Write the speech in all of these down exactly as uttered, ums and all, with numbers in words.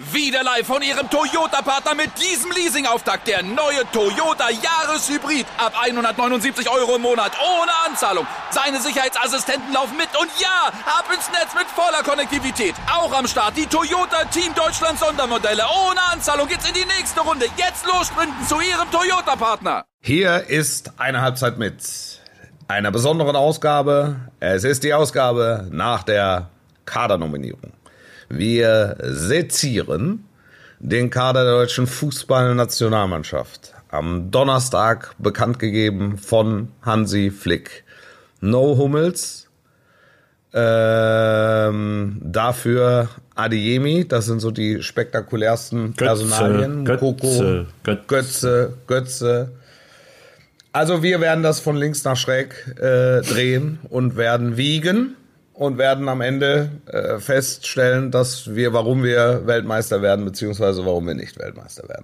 Wieder live von Ihrem Toyota-Partner mit diesem Leasing-Auftakt. Der neue Toyota Jahreshybrid. Ab hundertneunundsiebzig Euro im Monat. Ohne Anzahlung. Seine Sicherheitsassistenten laufen mit. Und ja, ab ins Netz mit voller Konnektivität. Auch am Start die Toyota Team Deutschland Sondermodelle. Ohne Anzahlung geht's in die nächste Runde. Jetzt los sprinten zu Ihrem Toyota-Partner. Hier ist eine Halbzeit mit einer besonderen Ausgabe. Es ist die Ausgabe nach der Kadernominierung. Wir sezieren den Kader der deutschen Fußballnationalmannschaft. Am Donnerstag bekannt gegeben von Hansi Flick. No Hummels, ähm, dafür Adeyemi, das sind so die spektakulärsten Personalien. Götze, Koko, Götze, Götze, Götze. Also wir werden das von links nach schräg äh, drehen und werden wiegen. Und werden am Ende äh, feststellen, dass wir, warum wir Weltmeister werden, beziehungsweise warum wir nicht Weltmeister werden.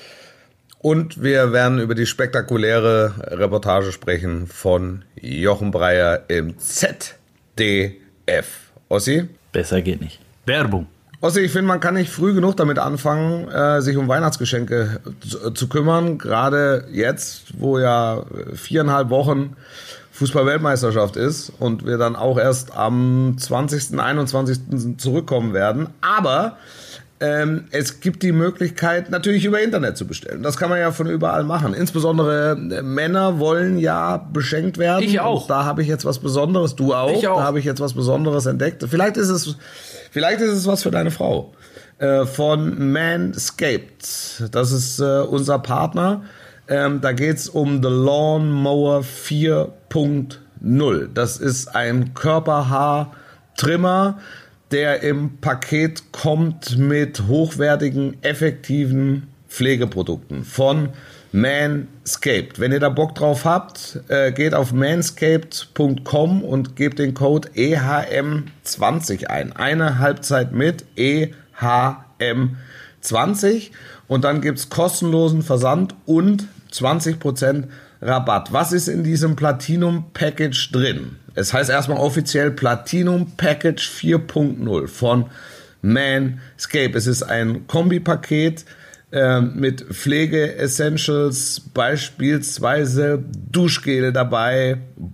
Und wir werden über die spektakuläre Reportage sprechen von Jochen Breyer im Z D F. Ossi? Besser geht nicht. Werbung. Ossi, ich finde, man kann nicht früh genug damit anfangen, äh, sich um Weihnachtsgeschenke zu, zu kümmern. Gerade jetzt, wo ja viereinhalb Wochen Fußball-Weltmeisterschaft ist und wir dann auch erst am zwanzigsten, einundzwanzigsten zurückkommen werden. Aber ähm, es gibt die Möglichkeit, natürlich über Internet zu bestellen. Das kann man ja von überall machen. Insbesondere äh, Männer wollen ja beschenkt werden. Ich auch. Und da habe ich jetzt was Besonderes. Du auch. Ich auch. Da habe ich jetzt was Besonderes entdeckt. Vielleicht ist es, vielleicht ist es was für deine Frau. Äh, von Manscaped. Das ist äh, unser Partner. Ähm, da geht's um The Lawnmower vier Punkt null. Das ist ein Körperhaar-Trimmer, der im Paket kommt mit hochwertigen, effektiven Pflegeprodukten von Manscaped. Wenn ihr da Bock drauf habt, äh, geht auf manscaped punkt com und gebt den Code E H M zwanzig ein. Eine Halbzeit mit E H M zwanzig und dann gibt's kostenlosen Versand und zwanzig Prozent Rabatt. Was ist in diesem Platinum Package drin? Es heißt erstmal offiziell Platinum Package vier Punkt null von Manscaped. Es ist ein Kombipaket äh, mit Pflege-Essentials, beispielsweise Duschgel dabei,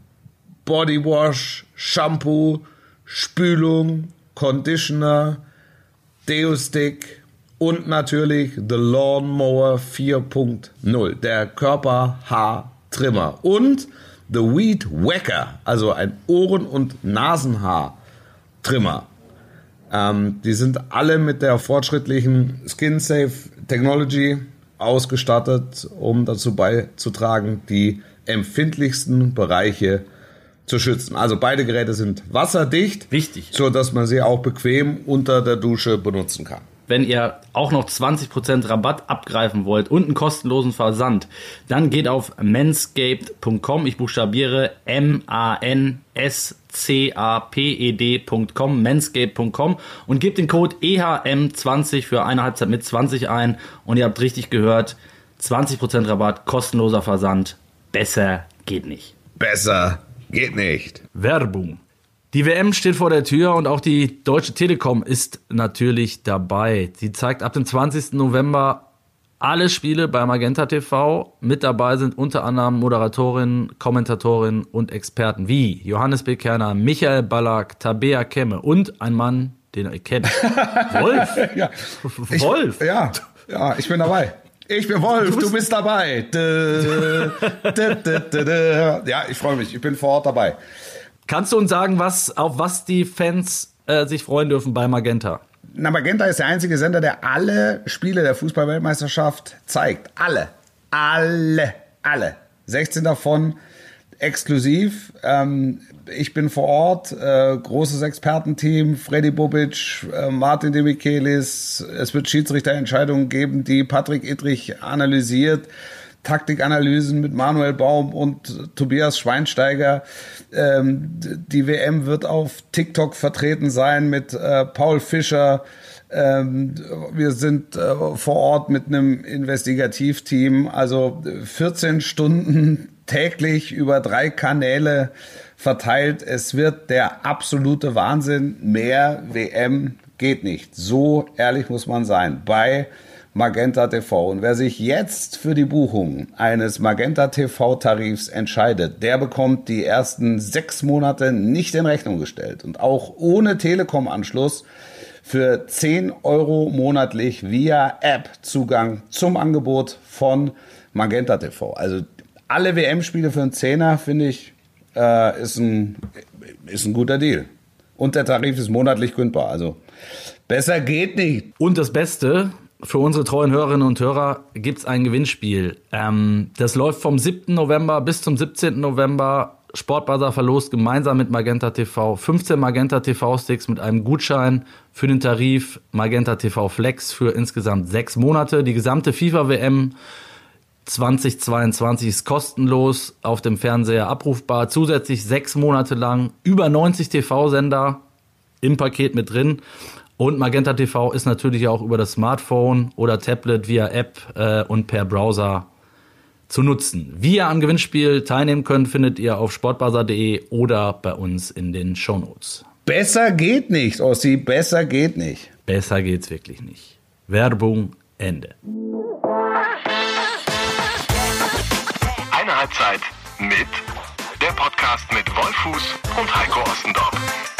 Bodywash, Shampoo, Spülung, Conditioner, Deo-Stick und natürlich The Lawnmower vier Punkt null, der Körperhaartrimmer. Und The Weed Wacker, also ein Ohren- und Nasenhaartrimmer. Ähm, die sind alle mit der fortschrittlichen Skin Safe Technology ausgestattet, um dazu beizutragen, die empfindlichsten Bereiche zu schützen. Also beide Geräte sind wasserdicht, Wichtig. sodass man sie auch bequem unter der Dusche benutzen kann. Wenn ihr auch noch zwanzig Prozent Rabatt abgreifen wollt und einen kostenlosen Versand, dann geht auf manscaped punkt com. Ich buchstabiere M A N S C A P E D punkt com, manscaped punkt com und gebt den Code E H M zwanzig für eine Halbzeit mit zwanzig ein und ihr habt richtig gehört, zwanzig Prozent Rabatt, kostenloser Versand. Besser geht nicht. Besser geht nicht. Werbung. Die W M steht vor der Tür und auch die Deutsche Telekom ist natürlich dabei. Sie zeigt ab dem zwanzigsten November alle Spiele bei Magenta T V. Mit dabei sind unter anderem Moderatorinnen, Kommentatorinnen und Experten wie Johannes B. Kerner, Michael Ballack, Tabea Kemme und ein Mann, den ihr kennt. Wolf. Ja, ich, Wolf. Ja, ja, ich bin dabei. Ich bin Wolf, du bist, du bist dabei. Dö, dö, dö, dö, dö. Ja, ich freue mich, ich bin vor Ort dabei. Kannst du uns sagen, was, auf was die Fans äh, sich freuen dürfen bei Magenta? Na, Magenta ist der einzige Sender, der alle Spiele der Fußball-Weltmeisterschaft zeigt. Alle. Alle. Alle. sechzehn davon exklusiv. Ähm, ich bin vor Ort. Äh, großes Expertenteam. Freddy Bobic, äh, Martin de Michelis. Es wird Schiedsrichterentscheidungen geben, die Patrick Ittrich analysiert. Taktikanalysen mit Manuel Baum und Tobias Schweinsteiger. Ähm, die W M wird auf TikTok vertreten sein mit äh, Paul Fischer. Ähm, wir sind äh, vor Ort mit einem Investigativteam. Also vierzehn Stunden täglich über drei Kanäle verteilt. Es wird der absolute Wahnsinn. Mehr W M geht nicht. So ehrlich muss man sein. Bei Magenta T V. Und wer sich jetzt für die Buchung eines Magenta T V-Tarifs entscheidet, der bekommt die ersten sechs Monate nicht in Rechnung gestellt. Und auch ohne Telekom-Anschluss für zehn Euro monatlich via App Zugang zum Angebot von Magenta T V. Also alle W M-Spiele für einen Zehner, finde ich, äh, ist, ein, ist ein guter Deal. Und der Tarif ist monatlich kündbar. Also besser geht nicht. Und das Beste: Für unsere treuen Hörerinnen und Hörer gibt es ein Gewinnspiel. Ähm, das läuft vom siebten November bis zum siebzehnten November. Sportbuzzer verlost gemeinsam mit Magenta T V fünfzehn Magenta T V-Sticks mit einem Gutschein für den Tarif Magenta T V Flex für insgesamt sechs Monate. Die gesamte FIFA-W M zweitausendzweiundzwanzig ist kostenlos auf dem Fernseher abrufbar. Zusätzlich sechs Monate lang über neunzig T V-Sender im Paket mit drin. Und Magenta T V ist natürlich auch über das Smartphone oder Tablet via App äh, und per Browser zu nutzen. Wie ihr am Gewinnspiel teilnehmen könnt, findet ihr auf sportbuzzer punkt de oder bei uns in den Shownotes. Besser geht nicht, Ossi, besser geht nicht. Besser geht's wirklich nicht. Werbung Ende. Eine Halbzeit mit der Podcast mit Wolfuß und Heiko Ostendorf.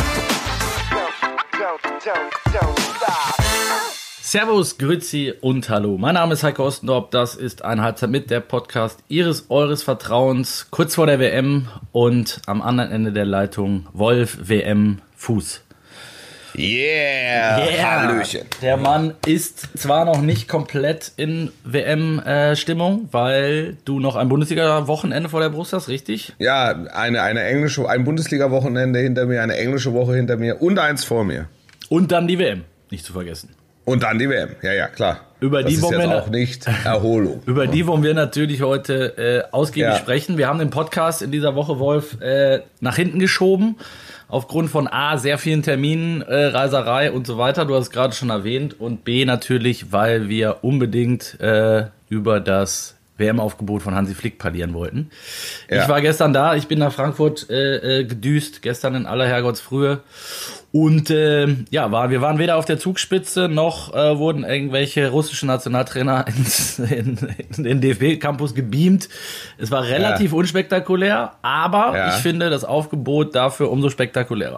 Servus, Grüezi und Hallo. Mein Name ist Heiko Ostendorf. Das ist eine Halbzeit mit, der Podcast Ihres, Eures Vertrauens, kurz vor der W M und am anderen Ende der Leitung Wolf W M Fuß. Yeah, Yeah. Hallöchen. Der Mann ist zwar noch nicht komplett in W M-Stimmung, weil du noch ein Bundesliga-Wochenende vor der Brust hast, richtig? Ja, eine, eine englische, ein Bundesliga-Wochenende hinter mir, eine englische Woche hinter mir und eins vor mir. Und dann die W M, nicht zu vergessen. Und dann die W M, ja, ja, klar. Über das die ist wollen jetzt wir auch nicht Erholung. Über die wollen wir natürlich heute äh, ausgiebig Ja. sprechen. Wir haben den Podcast in dieser Woche, Wolf, äh, nach hinten geschoben. Aufgrund von A, sehr vielen Terminen, äh, Reiserei und so weiter. Du hast es gerade schon erwähnt. Und B, natürlich, weil wir unbedingt äh, über das W M-Aufgebot von Hansi Flick parlieren wollten. Ja. Ich war gestern da. Ich bin nach Frankfurt äh, äh, gedüst. Gestern in aller Herrgottsfrühe. Und äh, ja, war, wir waren weder auf der Zugspitze, noch äh, wurden irgendwelche russischen Nationaltrainer ins, in, in den D F B-Campus gebeamt. Es war relativ Ja. unspektakulär, aber Ja. ich finde das Aufgebot dafür umso spektakulärer.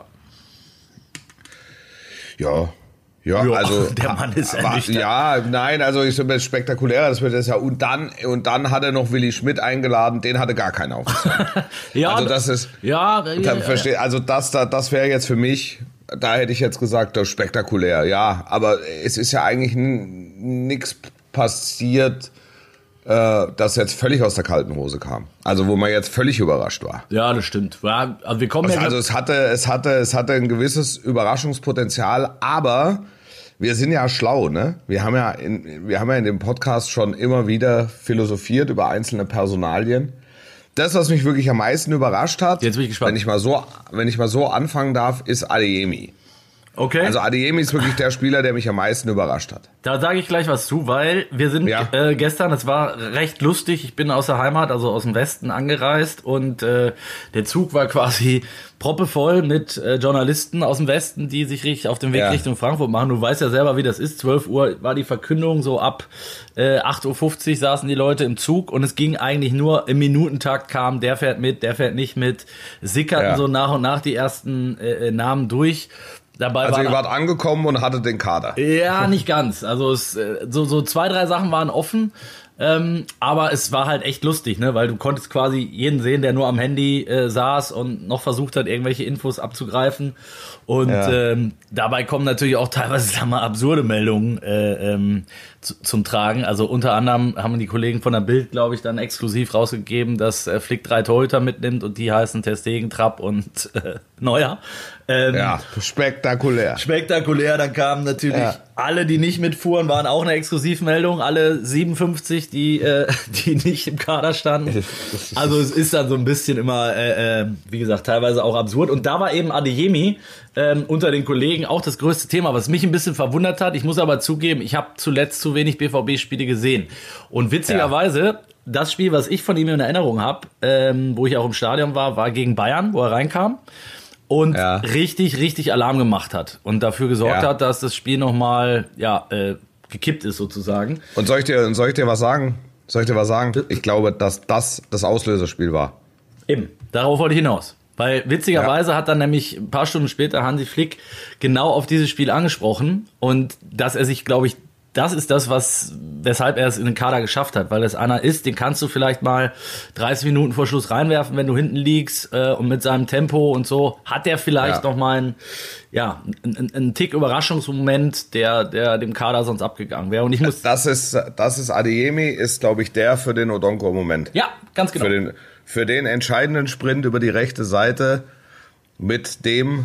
Ja. Ja, Ja, also der Mann ist war, ernüchtert. ja, nein, also ich finde spektakulärer, das wird das ja und dann und dann hat er noch Willi Schmidt eingeladen, den hatte gar keiner auf. Ja, Also das ist ja, da ja, verstehe, also das da das wäre jetzt für mich, da hätte ich jetzt gesagt, das ist spektakulär, ja, aber es ist ja eigentlich nichts passiert, äh, das jetzt völlig aus der kalten Hose kam. Also wo man jetzt völlig überrascht war. ja, das stimmt. Ja, also wir kommen ja Also es hatte, es hatte, es hatte ein gewisses Überraschungspotenzial, aber wir sind ja schlau, ne? Wir haben ja in, wir haben ja in dem Podcast schon immer wieder philosophiert über einzelne Personalien. Das, was mich wirklich am meisten überrascht hat, Jetzt bin ich gespannt. wenn ich mal so, wenn ich mal so anfangen darf, ist Adeyemi. okay. Also Adeyemi ist wirklich der Spieler, der mich am meisten überrascht hat. Da sage ich gleich was zu, weil wir sind Ja. äh, gestern, es war recht lustig, ich bin aus der Heimat, also aus dem Westen angereist und äh, der Zug war quasi proppevoll mit äh, Journalisten aus dem Westen, die sich richtig auf den Weg Ja. Richtung Frankfurt machen. Du weißt ja selber, wie das ist. zwölf Uhr war die Verkündung, so ab äh, acht Uhr fünfzig saßen die Leute im Zug und es ging eigentlich nur im Minutentakt kam, der fährt mit, der fährt nicht mit. Es sickerten Ja. so nach und nach die ersten äh, Namen durch. Dabei Also waren ihr wart angekommen und hattet den Kader. ja, nicht ganz. Also es, äh, so, so zwei, drei Sachen waren offen, ähm, aber es war halt echt lustig, ne? Weil du konntest quasi jeden sehen, der nur am Handy äh, saß und noch versucht hat, irgendwelche Infos abzugreifen. Und Ja. ähm, dabei kommen natürlich auch teilweise, sag mal, absurde Meldungen äh, ähm, zu, zum Tragen. Also unter anderem haben die Kollegen von der Bild, glaube ich, dann exklusiv rausgegeben, dass äh, Flick drei Torhüter mitnimmt und die heißen Ter Stegen, Trapp und äh, Neuer. Ähm, Ja, spektakulär. Spektakulär, dann kamen natürlich Ja. alle, die nicht mitfuhren, waren auch eine Exklusivmeldung. Alle siebenundfünfzig, die, äh, die nicht im Kader standen. Also es ist dann so ein bisschen immer, äh, äh, wie gesagt, teilweise auch absurd. Und da war eben Adeyemi ähm, unter den Kollegen auch das größte Thema, was mich ein bisschen verwundert hat. Ich muss aber zugeben, ich habe zuletzt zu wenig B V B-Spiele gesehen. Und witzigerweise, das Spiel, was ich von ihm in Erinnerung habe, ähm, wo ich auch im Stadion war, war gegen Bayern, wo er reinkam. und Ja. richtig, richtig Alarm gemacht hat und dafür gesorgt Ja. hat, dass das Spiel nochmal ja, äh, gekippt ist sozusagen. Und soll ich dir, soll ich dir was sagen? Soll ich dir was sagen? Ich glaube, dass das das Auslöserspiel war. Eben, darauf wollte ich hinaus. Weil witzigerweise ja. hat dann nämlich ein paar Stunden später Hansi Flick genau auf dieses Spiel angesprochen und dass er sich, glaube ich, das ist das, was weshalb er es in den Kader geschafft hat, weil das einer ist, den kannst du vielleicht mal dreißig Minuten vor Schluss reinwerfen, wenn du hinten liegst äh, und mit seinem Tempo und so hat er vielleicht ja. noch mal einen, ja, einen, einen Tick Überraschungsmoment, der, der dem Kader sonst abgegangen wäre. Und ich muss das ist, das ist Adeyemi, ist glaube ich der für den Odonko-Moment. Ja, ganz genau. Für den, für den entscheidenden Sprint über die rechte Seite mit dem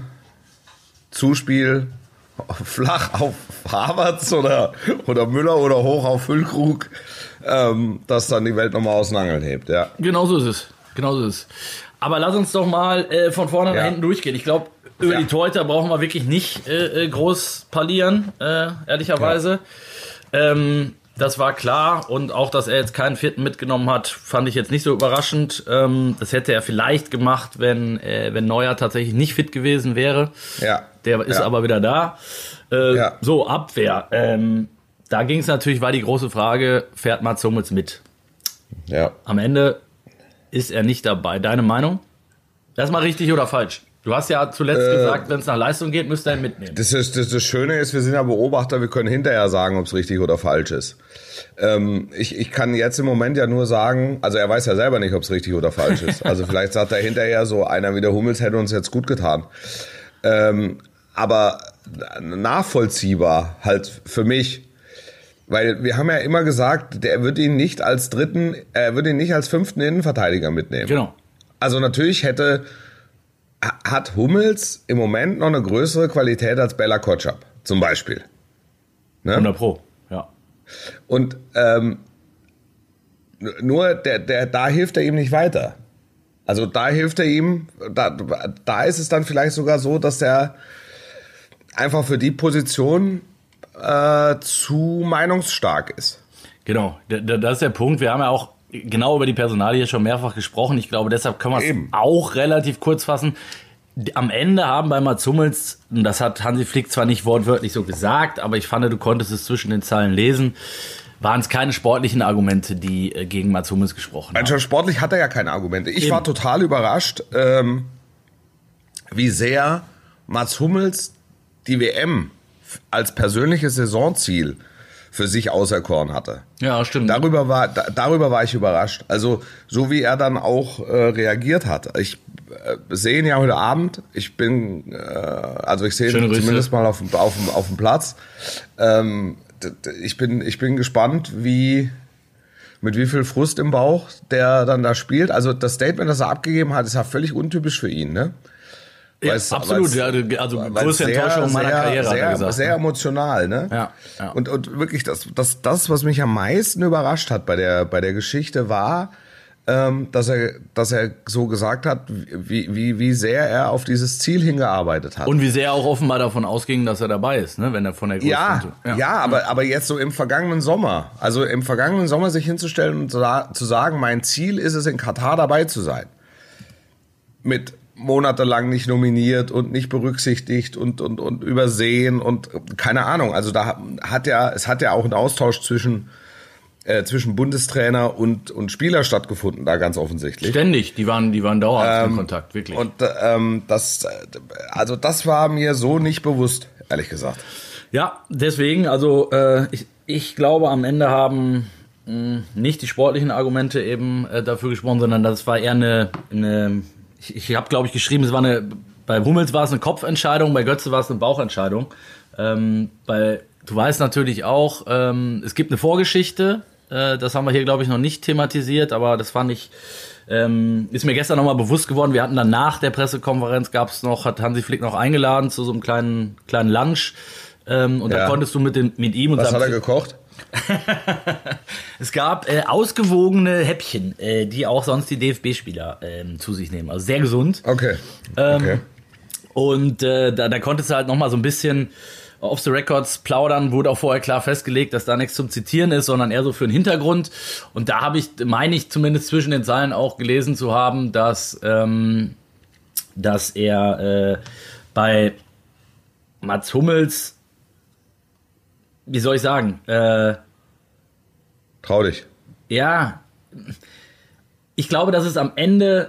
Zuspiel flach auf Havertz oder, oder Müller oder hoch auf Füllkrug, ähm, dass dann die Welt nochmal aus den Angeln hebt, ja. Genau so ist es. Genau so ist es. Aber lass uns doch mal äh, von vorne Ja. nach hinten durchgehen. Ich glaube, über Ja. die Torhüter brauchen wir wirklich nicht äh, äh, groß parlieren, äh, ehrlicherweise. Ähm, das war klar. Und auch, dass er jetzt keinen vierten mitgenommen hat, fand ich jetzt nicht so überraschend. Ähm, das hätte er vielleicht gemacht, wenn, äh, wenn Neuer tatsächlich nicht fit gewesen wäre. Ja. Der ist Ja. aber wieder da. Äh, Ja. So, Abwehr. Ähm, da ging es natürlich, war die große Frage, fährt Mats Hummels mit? Ja. Am Ende ist er nicht dabei. Deine Meinung? Erstmal richtig oder falsch? Du hast ja zuletzt Äh, gesagt, wenn es nach Leistung geht, müsst ihr ihn mitnehmen. Das, ist, das, das Schöne ist, wir sind ja Beobachter, wir können hinterher sagen, ob es richtig oder falsch ist. Ähm, ich, ich kann jetzt im Moment ja nur sagen, also er weiß ja selber nicht, ob es richtig oder falsch ist. Also vielleicht sagt er hinterher so, einer wie der Hummels hätte uns jetzt gut getan. Ähm, aber nachvollziehbar halt für mich, weil wir haben ja immer gesagt, der wird ihn nicht als dritten, er wird ihn nicht als fünften Innenverteidiger mitnehmen. Genau. Also natürlich hätte, hat Hummels im Moment noch eine größere Qualität als Bella Kotschap, zum Beispiel. Ne? hundert Pro, ja. Und ähm, nur der, der, da hilft er ihm nicht weiter. Also da hilft er ihm, da, da ist es dann vielleicht sogar so, dass er einfach für die Position äh, zu meinungsstark ist. Genau, da- da- das ist der Punkt. Wir haben ja auch genau über die Personalie schon mehrfach gesprochen. Ich glaube, deshalb können wir es Eben. auch relativ kurz fassen. Am Ende haben bei Mats Hummels, und das hat Hansi Flick zwar nicht wortwörtlich so gesagt, aber ich fand, du konntest es zwischen den Zeilen lesen, waren es keine sportlichen Argumente, die äh, gegen Mats Hummels gesprochen haben. Also sportlich hat er ja keine Argumente. Ich Eben. war total überrascht, ähm, wie sehr Mats Hummels die W M als persönliches Saisonziel für sich auserkoren hatte. Ja, stimmt. Darüber war, da, darüber war ich überrascht. Also so wie er dann auch äh, reagiert hat. Ich äh, sehe ihn ja heute Abend. Ich bin, äh, also ich sehe Schöne ihn Grüße. zumindest mal auf, dem- auf, dem- auf dem Platz. Ähm, d- d- ich bin, ich bin gespannt, wie mit wie viel Frust im Bauch der dann da spielt. Also das Statement, das er abgegeben hat, ist ja völlig untypisch für ihn, ne? Ja, Weil's- absolut, weil's- ja, also weil's größte sehr, Enttäuschung meiner sehr, Karriere, hat sehr, er gesagt. sehr emotional, ne? Ja, ja. Und, und wirklich, das, das, das, was mich am meisten überrascht hat bei der, bei der Geschichte war, ähm, dass er, dass er so gesagt hat, wie, wie, wie sehr er auf dieses Ziel hingearbeitet hat. Und wie sehr er auch offenbar davon ausging, dass er dabei ist, ne? Wenn er von der Größe Ja, kommt. ja, aber, aber jetzt so im vergangenen Sommer. Also im vergangenen Sommer sich hinzustellen und zu sa- zu sagen, mein Ziel ist es, in Katar dabei zu sein. Mit monatelang nicht nominiert und nicht berücksichtigt und, und, und übersehen und keine Ahnung. Also da hat ja, es hat ja auch ein Austausch zwischen, äh, zwischen Bundestrainer und, und Spieler stattgefunden, da ganz offensichtlich. Ständig, die waren, die waren dauerhaft in Kontakt, wirklich. Und ähm, das, also das war mir so nicht bewusst, ehrlich gesagt. Ja, deswegen, also äh, ich, ich glaube, am Ende haben mh, nicht die sportlichen Argumente eben äh, dafür gesprochen, sondern das war eher eine, eine ich, ich habe, glaube ich, geschrieben, es war eine, bei Hummels war es eine Kopfentscheidung, bei Götze war es eine Bauchentscheidung. Ähm, bei, du weißt natürlich auch, ähm, es gibt eine Vorgeschichte, äh, das haben wir hier, glaube ich, noch nicht thematisiert, aber das fand ich, ähm, ist mir gestern nochmal bewusst geworden. Wir hatten dann nach der Pressekonferenz, gab's noch, hat Hansi Flick noch eingeladen zu so einem kleinen, kleinen Lunch. Ähm, und Ja. da konntest du mit, dem, mit ihm und Was hat er seinem gekocht? es gab äh, ausgewogene Häppchen, äh, die auch sonst die D F B-Spieler ähm, zu sich nehmen. Also sehr gesund. Okay. Ähm, okay. Und äh, da, da konntest du halt nochmal so ein bisschen off the records plaudern, wurde auch vorher klar festgelegt, dass da nichts zum Zitieren ist, sondern eher so für den Hintergrund. Und da habe ich, meine ich zumindest zwischen den Zeilen auch gelesen zu haben, dass ähm, dass er äh, bei Mats Hummels, wie soll ich sagen, äh, Trau dich. ja, ich glaube, dass es am Ende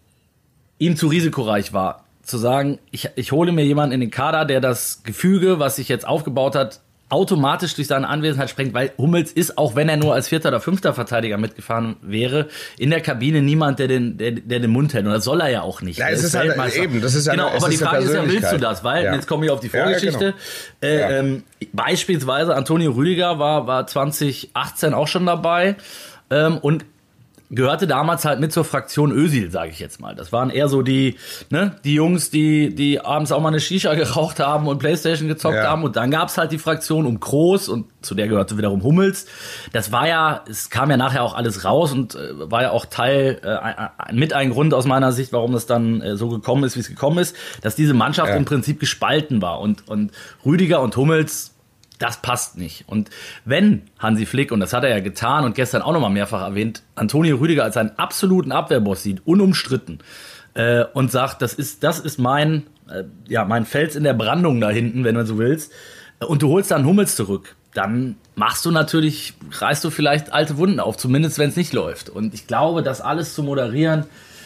ihm zu risikoreich war, zu sagen, ich, ich hole mir jemanden in den Kader, der das Gefüge, was sich jetzt aufgebaut hat, automatisch durch seine Anwesenheit sprengt, weil Hummels ist, auch wenn er nur als vierter oder fünfter Verteidiger mitgefahren wäre, in der Kabine niemand, der den, der, der den Mund hält. Und das soll er ja auch nicht. Ja, es ist halt eben, das ist ja genau, eine, aber die ist Frage ist ja, willst du Persönlichkeit. das? Weil, Ja. jetzt komme ich auf die Vorgeschichte. Ja, ja, genau. äh, Ja. ähm, beispielsweise Antonio Rüdiger war, war zwanzig achtzehn auch schon dabei ähm, und gehörte damals halt mit zur Fraktion Özil, sage ich jetzt mal. Das waren eher so die, ne, die Jungs, die, die abends auch mal eine Shisha geraucht haben und Playstation gezockt Ja. haben. Und dann gab's halt die Fraktion um Kroos und zu der gehörte wiederum Hummels. Das war ja, es kam ja nachher auch alles raus und äh, war ja auch Teil, äh, mit ein Grund aus meiner Sicht, warum das dann äh, so gekommen ist, wie es gekommen ist, dass diese Mannschaft Ja. im Prinzip gespalten war. Und, und Rüdiger und Hummels, das passt nicht. Und wenn Hansi Flick, und das hat er ja getan und gestern auch nochmal mehrfach erwähnt, Antonio Rüdiger als einen absoluten Abwehrboss sieht, unumstritten, äh, und sagt, das ist, das ist mein, äh, ja, mein Fels in der Brandung da hinten, wenn du so willst, und du holst dann Hummels zurück, dann machst du natürlich, reißt du vielleicht alte Wunden auf, zumindest wenn es nicht läuft. Und ich glaube, das alles zu moderieren,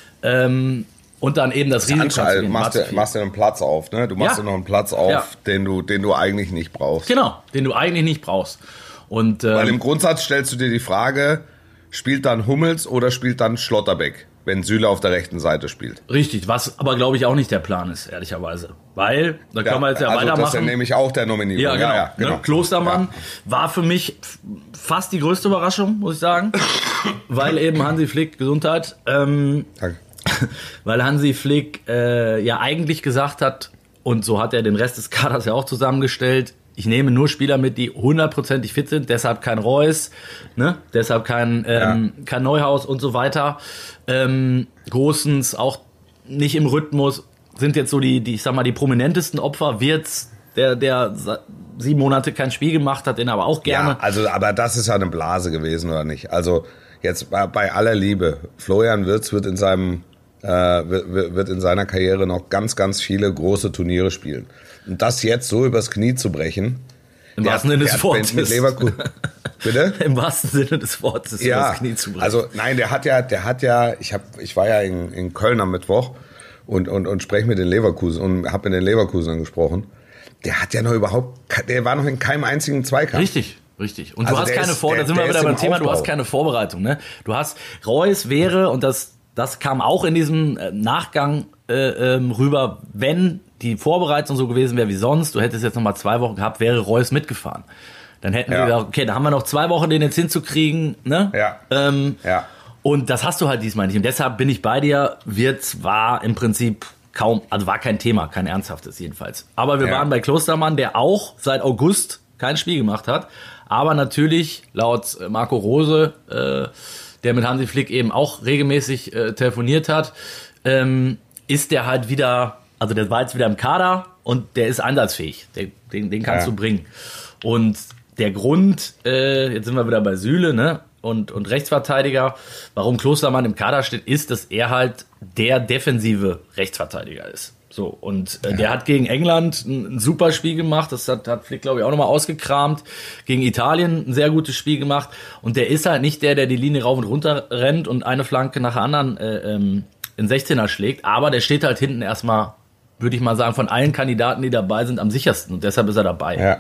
ähm, und dann eben das Risiko Anschall, anzugehen, machst, war du, zu viel. machst du einen Platz auf, ne? Du machst Ja. dir noch einen Platz auf, Ja. den du, den du eigentlich nicht brauchst. Genau, den du eigentlich nicht brauchst. Und, ähm, Weil im Grundsatz stellst du dir die Frage, spielt dann Hummels oder spielt dann Schlotterbeck, wenn Süle auf der rechten Seite spielt? Richtig, was aber glaube ich auch nicht der Plan ist, ehrlicherweise. Weil, da können wir jetzt ja also das ist ja weitermachen. nämlich auch der Nominierung. Ja, genau. Ja, ja, Ne? Klostermann war für mich f- fast die größte Überraschung, muss ich sagen. Weil eben Hansi Flick, Gesundheit, ähm, Danke. weil Hansi Flick äh, ja eigentlich gesagt hat, und so hat er den Rest des Kaders ja auch zusammengestellt, ich nehme nur Spieler mit, die hundertprozentig fit sind, deshalb kein Reus, ne? Deshalb kein, ähm, kein Neuhaus und so weiter. Ähm, Großens auch nicht im Rhythmus, sind jetzt so die, die, ich sag mal, die prominentesten Opfer. Wirtz, der, der sieben Monate kein Spiel gemacht hat, den aber auch gerne. Ja, also, aber das ist ja eine Blase gewesen, oder nicht? Also, jetzt bei, bei aller Liebe, Florian Wirtz wird in seinem, äh, wird, wird in seiner Karriere noch ganz, ganz viele große Turniere spielen. Und das jetzt so übers Knie zu brechen, Im der wahrsten hat- Sinne der des hat Wortes. Mit Leverkusen, bitte? Im wahrsten Sinne des Wortes Ja, übers Knie zu brechen. also nein, der hat ja, der hat ja, ich hab, ich war ja in, in Köln am Mittwoch und und und spreche mit den Leverkusen und habe mit den Leverkusenern gesprochen. Der hat ja noch überhaupt, der war noch in keinem einzigen Zweikampf. Richtig, richtig. Und Also du hast der keine ist- Vor, der- da sind wir der wieder ist beim im Thema, du Aufbau. hast keine Vorbereitung, ne? Du hast, Reus wäre, und das, das kam auch in diesem äh, Nachgang äh, ähm, rüber, wenn die Vorbereitung so gewesen wäre wie sonst, du hättest jetzt noch mal zwei Wochen gehabt, wäre Reus mitgefahren. Dann hätten Ja. wir gesagt, okay, da haben wir noch zwei Wochen, den jetzt hinzukriegen, ne? Ja. Ähm, Ja. Und das hast du halt diesmal nicht. Und deshalb bin ich bei dir. Wirtz war im Prinzip kaum, also war kein Thema, kein ernsthaftes jedenfalls. Aber wir Ja. waren bei Klostermann, der auch seit August kein Spiel gemacht hat. Aber natürlich, laut Marco Rose, äh, der mit Hansi Flick eben auch regelmäßig äh, telefoniert hat, ähm, ist der halt wieder, also der war jetzt wieder im Kader und der ist einsatzfähig. Den, den, den kannst Ja. du bringen. Und der Grund, äh, jetzt sind wir wieder bei Süle, ne? Und, und Rechtsverteidiger, warum Klostermann im Kader steht, ist, dass er halt der defensive Rechtsverteidiger ist. So, und äh, der hat gegen England ein, ein super Spiel gemacht, das hat, hat Flick, glaube ich, auch nochmal ausgekramt. Gegen Italien ein sehr gutes Spiel gemacht. Und der ist halt nicht der, der die Linie rauf und runter rennt und eine Flanke nach der anderen äh, ähm, in sechzehner schlägt. Aber der steht halt hinten erstmal, würde ich mal sagen, von allen Kandidaten, die dabei sind, am sichersten. Und deshalb ist er dabei. Ja.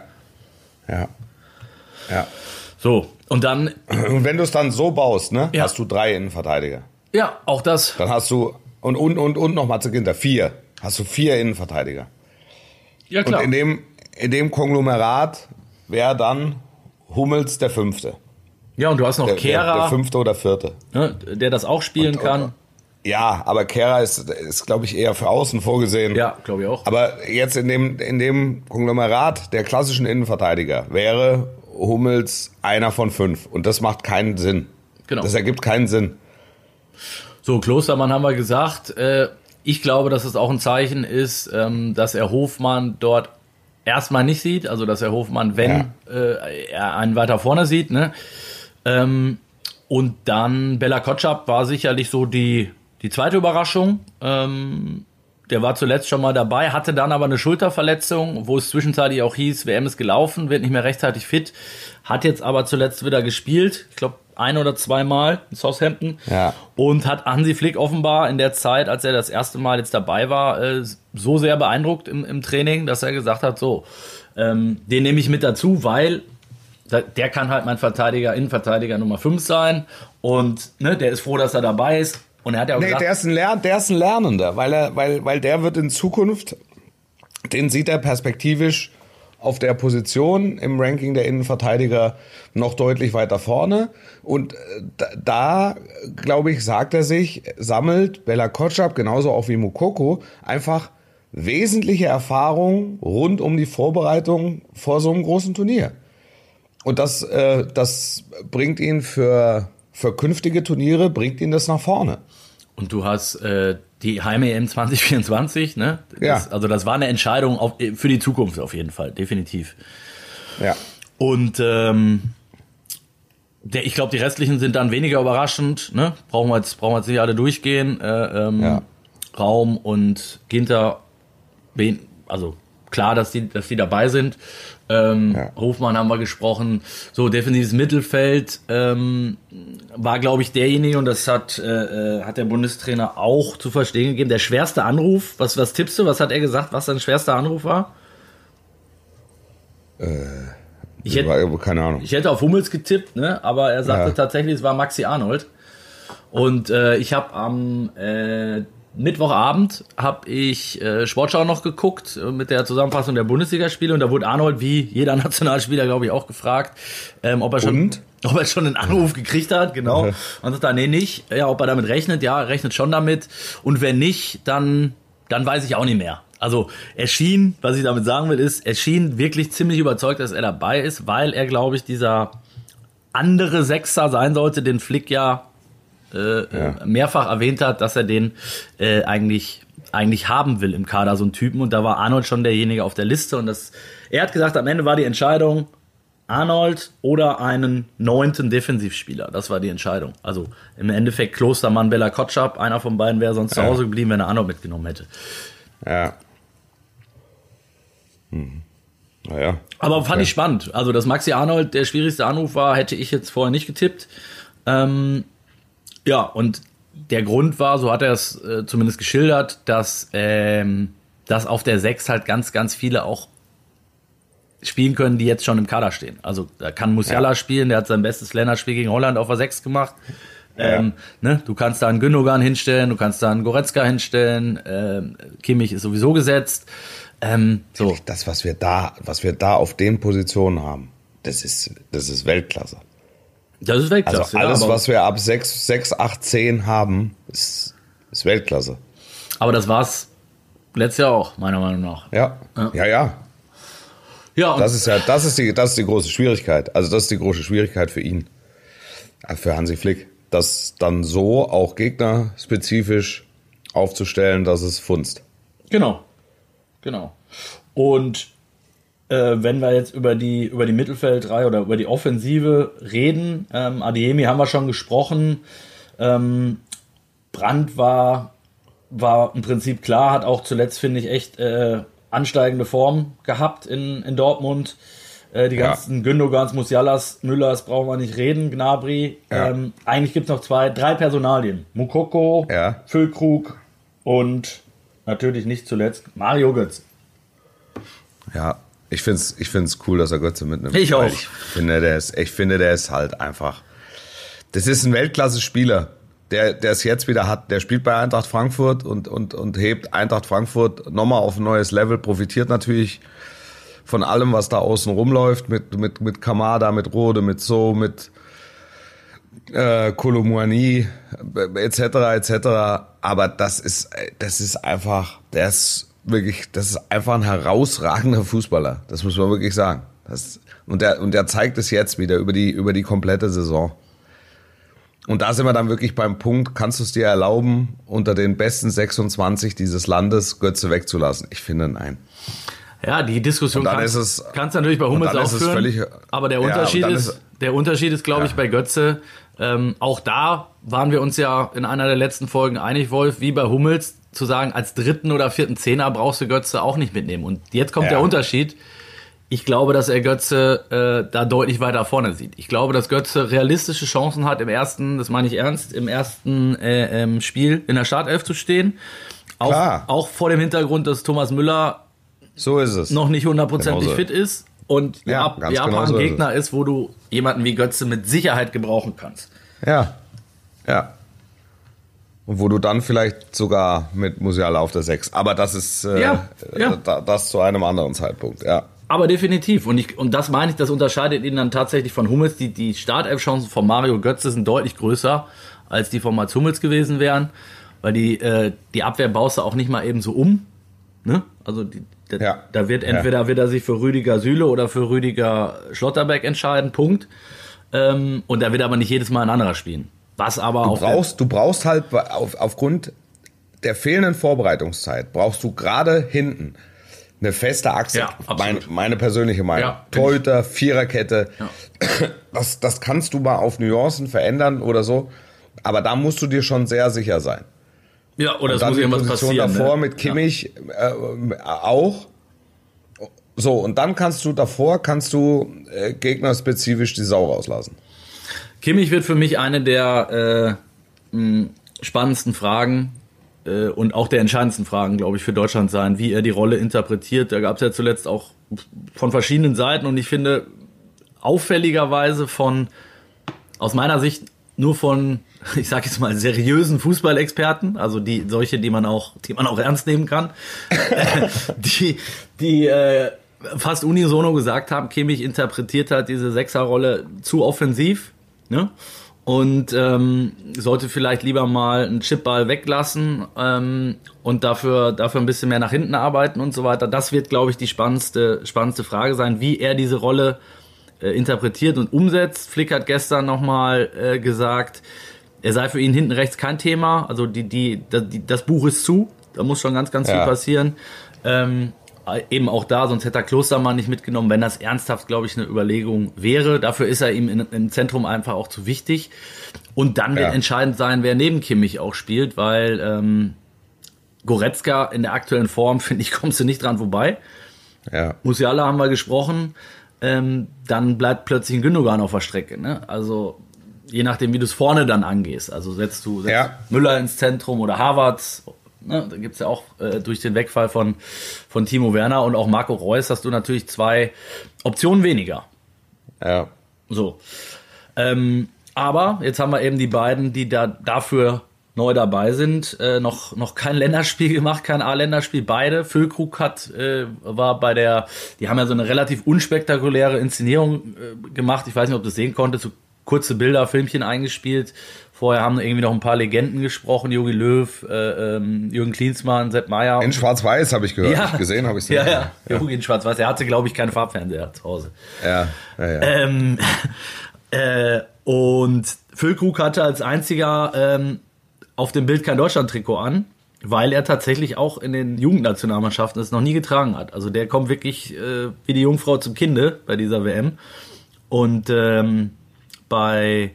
Ja. Ja. So, und dann, Und wenn du es dann so baust, ne, Ja. hast du drei Innenverteidiger. ja, auch das. Dann hast du, und, und, und, und nochmal zu Ginter, vier. Hast du vier Innenverteidiger. Ja, Und in dem, in dem Konglomerat wäre dann Hummels der Fünfte. Ja, und du hast noch Der, der, der Kehrer, Fünfte oder Vierte. ne, der das auch spielen Und- kann. Ja, aber Kehrer ist, ist glaube ich, eher für außen vorgesehen. Ja, glaube ich auch. Aber jetzt in dem, in dem Konglomerat der klassischen Innenverteidiger wäre Hummels einer von fünf. Und das macht keinen Sinn. Genau. Das ergibt keinen Sinn. So, Klostermann haben wir gesagt. Äh, ich glaube, dass es auch ein Zeichen ist, ähm, dass er Hofmann dort erstmal nicht sieht. Also, dass er Hofmann, wenn äh, er einen weiter vorne sieht. Ne? Ähm, und dann Bella Kotschap war sicherlich so die, die zweite Überraschung. Ähm, der war zuletzt schon mal dabei, hatte dann aber eine Schulterverletzung, wo es zwischenzeitlich auch hieß, W M ist gelaufen, wird nicht mehr rechtzeitig fit, hat jetzt aber zuletzt wieder gespielt, ich glaube ein oder zweimal in Southampton, ja. Und hat Hansi Flick offenbar in der Zeit, als er das erste Mal jetzt dabei war, äh, so sehr beeindruckt im, im Training, dass er gesagt hat, so, ähm, den nehme ich mit dazu, weil der kann halt mein Verteidiger, Innenverteidiger Nummer fünf sein und ne, der ist froh, dass er dabei ist. Und er hat ja auch nee, gesagt, der ist ein Lern, der ist ein Lernender, weil er, weil, weil der wird in Zukunft, den sieht er perspektivisch auf der Position im Ranking der Innenverteidiger noch deutlich weiter vorne. Und da, da glaube ich, sagt er sich, sammelt Bella Kotschap, genauso auch wie Moukoko, einfach wesentliche Erfahrung rund um die Vorbereitung vor so einem großen Turnier. Und das, äh, das bringt ihn für, für künftige Turniere, bringt ihn das nach vorne. Und du hast äh, die Heim-E M zwanzig vierundzwanzig, ne? Ja. Das, also das war eine Entscheidung auf, für die Zukunft auf jeden Fall, definitiv. Ja. Und ähm, der, ich glaube, die restlichen sind dann weniger überraschend, ne? Brauchen wir jetzt, brauchen wir jetzt nicht alle durchgehen. Äh, ähm, Ja. Raum und Ginter, also klar, dass die, dass die dabei sind. Ähm, Ja. Hofmann haben wir gesprochen. So, defensives Mittelfeld ähm, war, glaube ich, derjenige, und das hat, äh, hat der Bundestrainer auch zu verstehen gegeben, der schwerste Anruf. Was, was tippst du? Was hat er gesagt, was sein schwerster Anruf war? Äh, ich, hätte, keine Ahnung. ich hätte auf Hummels getippt, ne? Aber er sagte Ja. tatsächlich, es war Maxi Arnold. Und äh, ich habe am äh, Mittwochabend habe ich äh, Sportschau noch geguckt äh, mit der Zusammenfassung der Bundesligaspiele, und da wurde Arnold, wie jeder Nationalspieler, glaube ich, auch gefragt, ähm, ob er schon Und? ob er schon einen Anruf gekriegt hat, genau. Und sagt dann, nee, nicht. Ja, ob er damit rechnet, ja, er rechnet schon damit. Und wenn nicht, dann dann weiß ich auch nicht mehr. Also er schien, was ich damit sagen will, ist, er schien wirklich ziemlich überzeugt, dass er dabei ist, weil er, glaube ich, dieser andere Sechser sein sollte, den Flick ja Äh, Ja. mehrfach erwähnt hat, dass er den äh, eigentlich eigentlich haben will im Kader, so einen Typen, und da war Arnold schon derjenige auf der Liste, und das, er hat gesagt, am Ende war die Entscheidung Arnold oder einen neunten Defensivspieler, das war die Entscheidung, also im Endeffekt Klostermann, Bella Kotschap, einer von beiden wäre sonst Ja. zu Hause geblieben, wenn er Arnold mitgenommen hätte. Ja. Hm. Naja. Aber fand Okay. ich spannend, also dass Maxi Arnold der schwierigste Anruf war, hätte ich jetzt vorher nicht getippt. ähm, Ja, und der Grund war, so hat er es äh, zumindest geschildert, dass, ähm, dass auf der sechs halt ganz, ganz viele auch spielen können, die jetzt schon im Kader stehen. Also da kann Musiala Ja. spielen, der hat sein bestes Länderspiel gegen Holland auf der sechs gemacht. Ähm, ne? Du kannst da einen Gündogan hinstellen, du kannst da einen Goretzka hinstellen, ähm, Kimmich ist sowieso gesetzt. Ähm, so. Das, was wir da, was wir da auf den Positionen haben, das ist, das ist Weltklasse. Das ist Weltklasse. Also alles, ja, aber, was wir ab sechs, sechs, acht, zehn haben, ist, ist Weltklasse. aber das war's letztes Jahr auch, meiner Meinung nach. Ja, Ja. ja, ja. Ja, und Das ist ja, das ist die, das ist die große Schwierigkeit. Also das ist die große Schwierigkeit für ihn, für Hansi Flick, das dann so auch gegnerspezifisch aufzustellen, dass es funzt. Genau, genau. Und äh, wenn wir jetzt über die über die Mittelfeldreihe oder über die Offensive reden, ähm, Adeyemi haben wir schon gesprochen. Ähm, Brandt war war im Prinzip klar, hat auch zuletzt, finde ich, echt äh, ansteigende Form gehabt in in Dortmund. Äh, die Ja. ganzen Gündogans, Musialas, Müllers brauchen wir nicht reden, Gnabry. Ja. Ähm, eigentlich gibt es noch zwei, drei Personalien. Moukoko, Ja. Füllkrug und natürlich nicht zuletzt Mario Götze. Ja, ich find's, ich find's cool, dass er Götze mitnimmt. Ich Weil auch. Ich finde, der ist, ich finde, der ist halt einfach. Das ist ein Weltklasse-Spieler, der, der es jetzt wieder hat. Der spielt bei Eintracht Frankfurt und, und, und hebt Eintracht Frankfurt nochmal auf ein neues Level, profitiert natürlich von allem, was da außen rumläuft, mit, mit, mit Kamada, mit Rode, mit So, mit äh, Kolomuani, et cetera, et cetera. Aber das ist, das ist einfach, der ist wirklich, das ist einfach ein herausragender Fußballer. Das muss man wirklich sagen. Das, und der, und der zeigt es jetzt wieder über die, über die komplette Saison. Und da sind wir dann wirklich beim Punkt, kannst du es dir erlauben, unter den besten sechsundzwanzig dieses Landes Götze wegzulassen? Ich finde, nein. Ja, die Diskussion Und dann kannst, ist es- kannst natürlich bei Hummels und dann auch ist es führen, völlig- aber der Ja, Unterschied und dann ist, ist- der Unterschied ist, glaube Ja. ich, bei Götze, ähm, auch da waren wir uns ja in einer der letzten Folgen einig, Wolf, wie bei Hummels, zu sagen, als dritten oder vierten Zehner brauchst du Götze auch nicht mitnehmen. Und jetzt kommt ja. der Unterschied. Ich glaube, dass er Götze äh, da deutlich weiter vorne sieht. Ich glaube, dass Götze realistische Chancen hat, im ersten, das meine ich ernst, im ersten äh, ähm, Spiel in der Startelf zu stehen. Auch, Klar. auch vor dem Hintergrund, dass Thomas Müller so ist es. noch nicht hundertprozentig Genauso. fit ist und Ja, Japan, ganz Japan genau so ein ist Gegner ist, wo du jemanden wie Götze mit Sicherheit gebrauchen kannst. Ja, ja. Und wo du dann vielleicht sogar mit Musiala auf der sechs. Aber das ist äh, Ja, ja. Da, das zu einem anderen Zeitpunkt, ja. Aber definitiv. Und, ich, und das meine ich, das unterscheidet ihn dann tatsächlich von Hummels. Die, die Startelf-Chancen von Mario Götze sind deutlich größer, als die von Mats Hummels gewesen wären. Weil die, äh, die Abwehr baust du auch nicht mal eben so um. Ne? Also die, da, Ja. da wird entweder Ja. wird er sich für Rüdiger Süle oder für Rüdiger Schlotterbeck entscheiden. Punkt. Ähm, und da wird aber nicht jedes Mal ein anderer spielen. Was aber Du auch brauchst, du brauchst halt auf, aufgrund der fehlenden Vorbereitungszeit, brauchst du gerade hinten eine feste Achse. Ja, absolut. meine, meine persönliche Meinung. Ja, Torhüter, Viererkette. Ja. Das, das kannst du mal auf Nuancen verändern oder so. Aber da musst du dir schon sehr sicher sein. ja, oder Und es dann muss die irgendwas Position passieren. davor ne? mit Kimmich äh, auch. So, und dann kannst du davor, kannst du äh, gegnerspezifisch die Sau rauslassen. Kimmich wird für mich eine der äh, mh, spannendsten Fragen äh, und auch der entscheidendsten Fragen, glaube ich, für Deutschland sein, wie er die Rolle interpretiert. Da gab es ja zuletzt auch von verschiedenen Seiten und ich finde auffälligerweise von, aus meiner Sicht, nur von, ich sage jetzt mal, seriösen Fußballexperten, also die solche, die man auch, die man auch ernst nehmen kann, die, die äh, fast unisono gesagt haben, Kimmich interpretiert hat diese Sechserrolle zu offensiv, ne? Und ähm, sollte vielleicht lieber mal einen Chipball weglassen ähm, und dafür dafür ein bisschen mehr nach hinten arbeiten und so weiter. Das wird, glaube ich, die spannendste spannendste Frage sein, wie er diese Rolle äh, interpretiert und umsetzt. Flick hat gestern nochmal äh, gesagt, er sei für ihn hinten rechts kein Thema. Also die die, die das Buch ist zu, da muss schon ganz ganz Ja. viel passieren. Ähm, Eben auch da, sonst hätte er Klostermann nicht mitgenommen, wenn das ernsthaft, glaube ich, eine Überlegung wäre. Dafür ist er ihm in, im Zentrum einfach auch zu wichtig. Und dann wird Ja. entscheidend sein, wer neben Kimmich auch spielt, weil ähm, Goretzka in der aktuellen Form, finde ich, kommst du nicht dran vorbei. Ja. Musiala haben wir gesprochen. Ähm, dann bleibt plötzlich ein Gündogan auf der Strecke. Ne? Also je nachdem, wie du es vorne dann angehst. Also setzt du setzt Ja. Müller ins Zentrum oder Havertz. Ne, da gibt's ja auch äh, durch den Wegfall von, von Timo Werner und auch Marco Reus hast du natürlich zwei Optionen weniger. Ja. So. Ähm, aber jetzt haben wir eben die beiden, die da dafür neu dabei sind, äh, noch, noch kein Länderspiel gemacht, kein A-Länderspiel, beide. Füllkrug hat, äh, war bei der, die haben ja so eine relativ unspektakuläre Inszenierung äh, gemacht. Ich weiß nicht, ob du das sehen konntest, so kurze Bilder, Filmchen eingespielt. Vorher haben irgendwie noch ein paar Legenden gesprochen, Jogi Löw, äh, ähm, Jürgen Klinsmann, Sepp Maier. In Schwarz-Weiß habe ich gehört. Ja. Gesehen habe ich es Ja, nicht. ja, Jogi in Schwarz-Weiß. Er hatte, glaube ich, keinen Farbfernseher zu Hause. Ja, ja, ja. Ähm, äh, und Füllkrug hatte als einziger ähm, auf dem Bild kein Deutschland-Trikot an, weil er tatsächlich auch in den Jugendnationalmannschaften es noch nie getragen hat. Also der kommt wirklich äh, wie die Jungfrau zum Kinde bei dieser W M. Und ähm, bei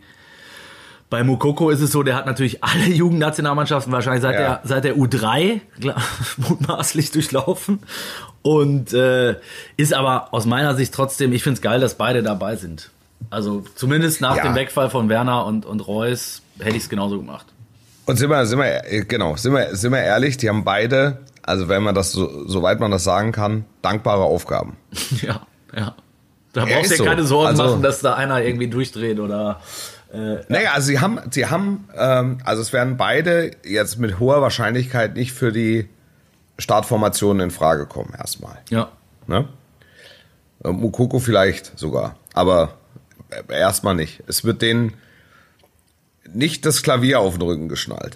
Bei Moukoko ist es so, der hat natürlich alle Jugendnationalmannschaften wahrscheinlich seit, Ja. der, seit der U drei mutmaßlich durchlaufen. Und äh, ist aber aus meiner Sicht trotzdem, ich finde es geil, dass beide dabei sind. Also zumindest nach Ja. dem Wegfall von Werner und, und Reus hätte ich es genauso gemacht. Und sind wir, sind wir, genau, sind wir, sind wir ehrlich, die haben beide, also wenn man das so, soweit man das sagen kann, dankbare Aufgaben. Ja, ja. Da Ja, brauchst du ist dir so. keine Sorgen Also- machen, dass da einer irgendwie durchdreht oder... Äh, Naja, also sie haben, sie haben, ähm, also es werden beide jetzt mit hoher Wahrscheinlichkeit nicht für die Startformationen in Frage kommen erstmal. ja. Ne? Äh, Moukoko vielleicht sogar, aber äh, erstmal nicht. Es wird denen nicht das Klavier auf den Rücken geschnallt.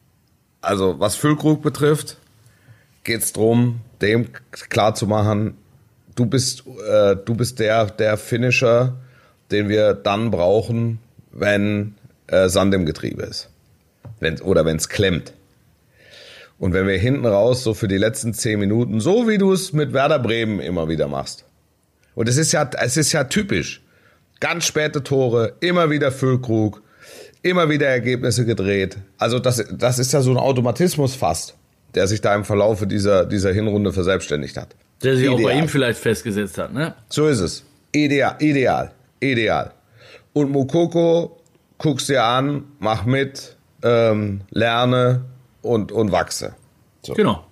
Also was Füllkrug betrifft, geht es darum, dem klarzumachen, du bist, äh, du bist der, der Finisher, den wir dann brauchen, wenn äh, Sand im Getriebe ist. Wenn, oder wenn es klemmt. Und wenn wir hinten raus so für die letzten zehn Minuten, so wie du es mit Werder Bremen immer wieder machst. Und es ist ja, es ist ja typisch. Ganz späte Tore, immer wieder Füllkrug, immer wieder Ergebnisse gedreht. Also das, das ist ja so ein Automatismus fast. der sich da im Verlaufe dieser, dieser Hinrunde verselbstständigt hat. Der sich Ideal. auch bei ihm vielleicht festgesetzt hat, ne? So ist es. Ideal, ideal, ideal. Und Moukoko, guck's dir an, mach mit, ähm, lerne und, und wachse. So. Genau.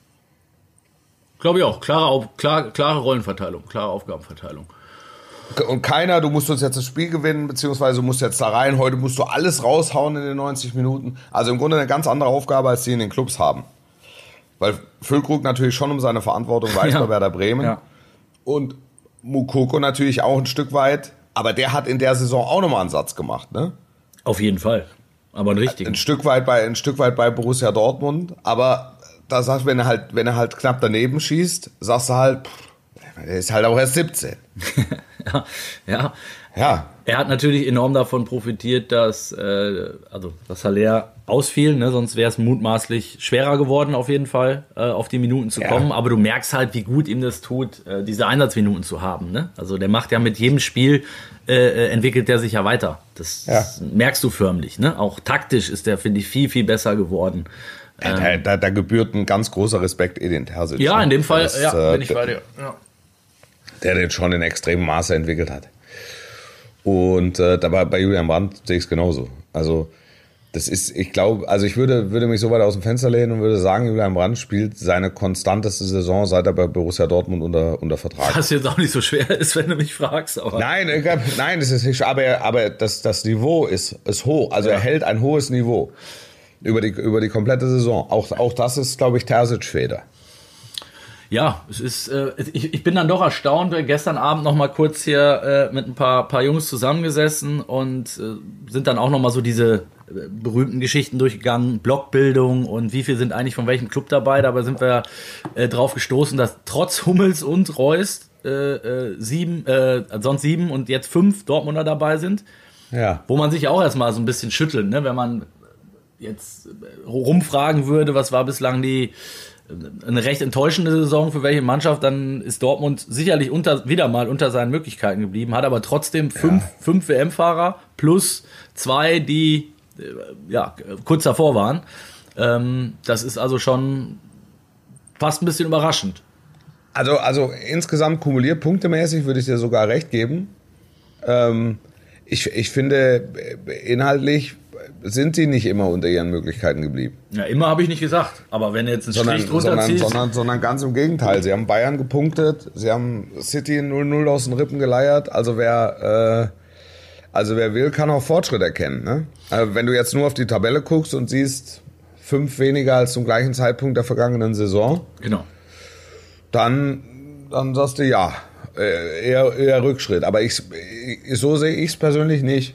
Glaube ich auch. Klare, Auf, klar, klare Rollenverteilung, klare Aufgabenverteilung. Und keiner, du musst uns jetzt das Spiel gewinnen, beziehungsweise du musst jetzt da rein, heute musst du alles raushauen in den neunzig Minuten. Also im Grunde eine ganz andere Aufgabe, als die in den Clubs haben. Weil Füllkrug natürlich schon um seine Verantwortung weiß Ja. bei Werder Bremen. Ja. Und Moukoko natürlich auch ein Stück weit. Aber der hat in der Saison auch nochmal einen Satz gemacht, ne? Auf jeden Fall. Aber einen richtigen. Ein Stück weit bei, ein Stück weit bei Borussia Dortmund. Aber da sagst du, wenn er halt, wenn er halt knapp daneben schießt, sagst du halt, pff, der ist halt auch erst siebzehn. ja, ja. Ja. Er hat natürlich enorm davon profitiert, dass, äh, also, dass Haller ausfiel, ne? Sonst wäre es mutmaßlich schwerer geworden, auf jeden Fall, äh, auf die Minuten zu Ja. kommen. Aber du merkst halt, wie gut ihm das tut, äh, diese Einsatzminuten zu haben. Ne? Also der macht ja mit jedem Spiel, äh, entwickelt der sich ja weiter. Das Ja. merkst du förmlich. Ne? Auch taktisch ist der, finde ich, viel, viel besser geworden. Ja, da, da, da gebührt ein ganz großer Respekt Edin Terzic. Ja, ne? in dem Fall, Das, ja, äh, bin ich bei dir. Ja. Der den schon in extremem Maße entwickelt hat. Und äh, dabei bei Julian Brandt sehe ich es genauso. Also das ist, ich glaube, also ich würde, würde mich so weit aus dem Fenster lehnen und würde sagen, Julian Brandt spielt seine konstanteste Saison, seit er bei Borussia Dortmund unter, unter Vertrag ist. Was jetzt auch nicht so schwer ist, wenn du mich fragst. Aber Nein, ich glaub, nein, das ist nicht, aber, aber das, das Niveau ist, ist hoch. Also Ja. er hält ein hohes Niveau über die, über die komplette Saison. Auch, auch das ist, glaube ich, Terzic-Feder. Ja, es ist, äh, ich, ich bin dann doch erstaunt. Gestern Abend noch mal kurz hier äh, mit ein paar, paar Jungs zusammengesessen und äh, sind dann auch noch mal so diese äh, berühmten Geschichten durchgegangen, Blockbildung und wie viel sind eigentlich von welchem Club dabei. Dabei sind wir äh, drauf gestoßen, dass trotz Hummels und Reus äh, äh, sieben, äh, sonst sieben und jetzt fünf Dortmunder dabei sind. Ja. Wo man sich auch erstmal so ein bisschen schüttelt, ne? Wenn man jetzt rumfragen würde, was war bislang die eine recht enttäuschende Saison für welche Mannschaft, dann ist Dortmund sicherlich unter, wieder mal unter seinen Möglichkeiten geblieben, hat aber trotzdem fünf, Ja. fünf W M-Fahrer plus zwei, die äh, ja, kurz davor waren. Ähm, das ist also schon fast ein bisschen überraschend. Also, also insgesamt kumuliert punktemäßig würde ich dir sogar recht geben. Ähm, ich, ich finde, inhaltlich sind sie nicht immer unter ihren Möglichkeiten geblieben. Ja, immer habe ich nicht gesagt, aber wenn du jetzt einen Sondern, Strich drunter sondern, ziehst... sondern, sondern ganz im Gegenteil. Sie haben Bayern gepunktet, sie haben City null null aus den Rippen geleiert. Also wer, äh, also wer will, kann auch Fortschritt erkennen. Ne? Also wenn du jetzt nur auf die Tabelle guckst und siehst, fünf weniger als zum gleichen Zeitpunkt der vergangenen Saison, Genau. dann, dann sagst du ja, äh, eher, eher Rückschritt. Aber ich, ich, so sehe ich es persönlich nicht.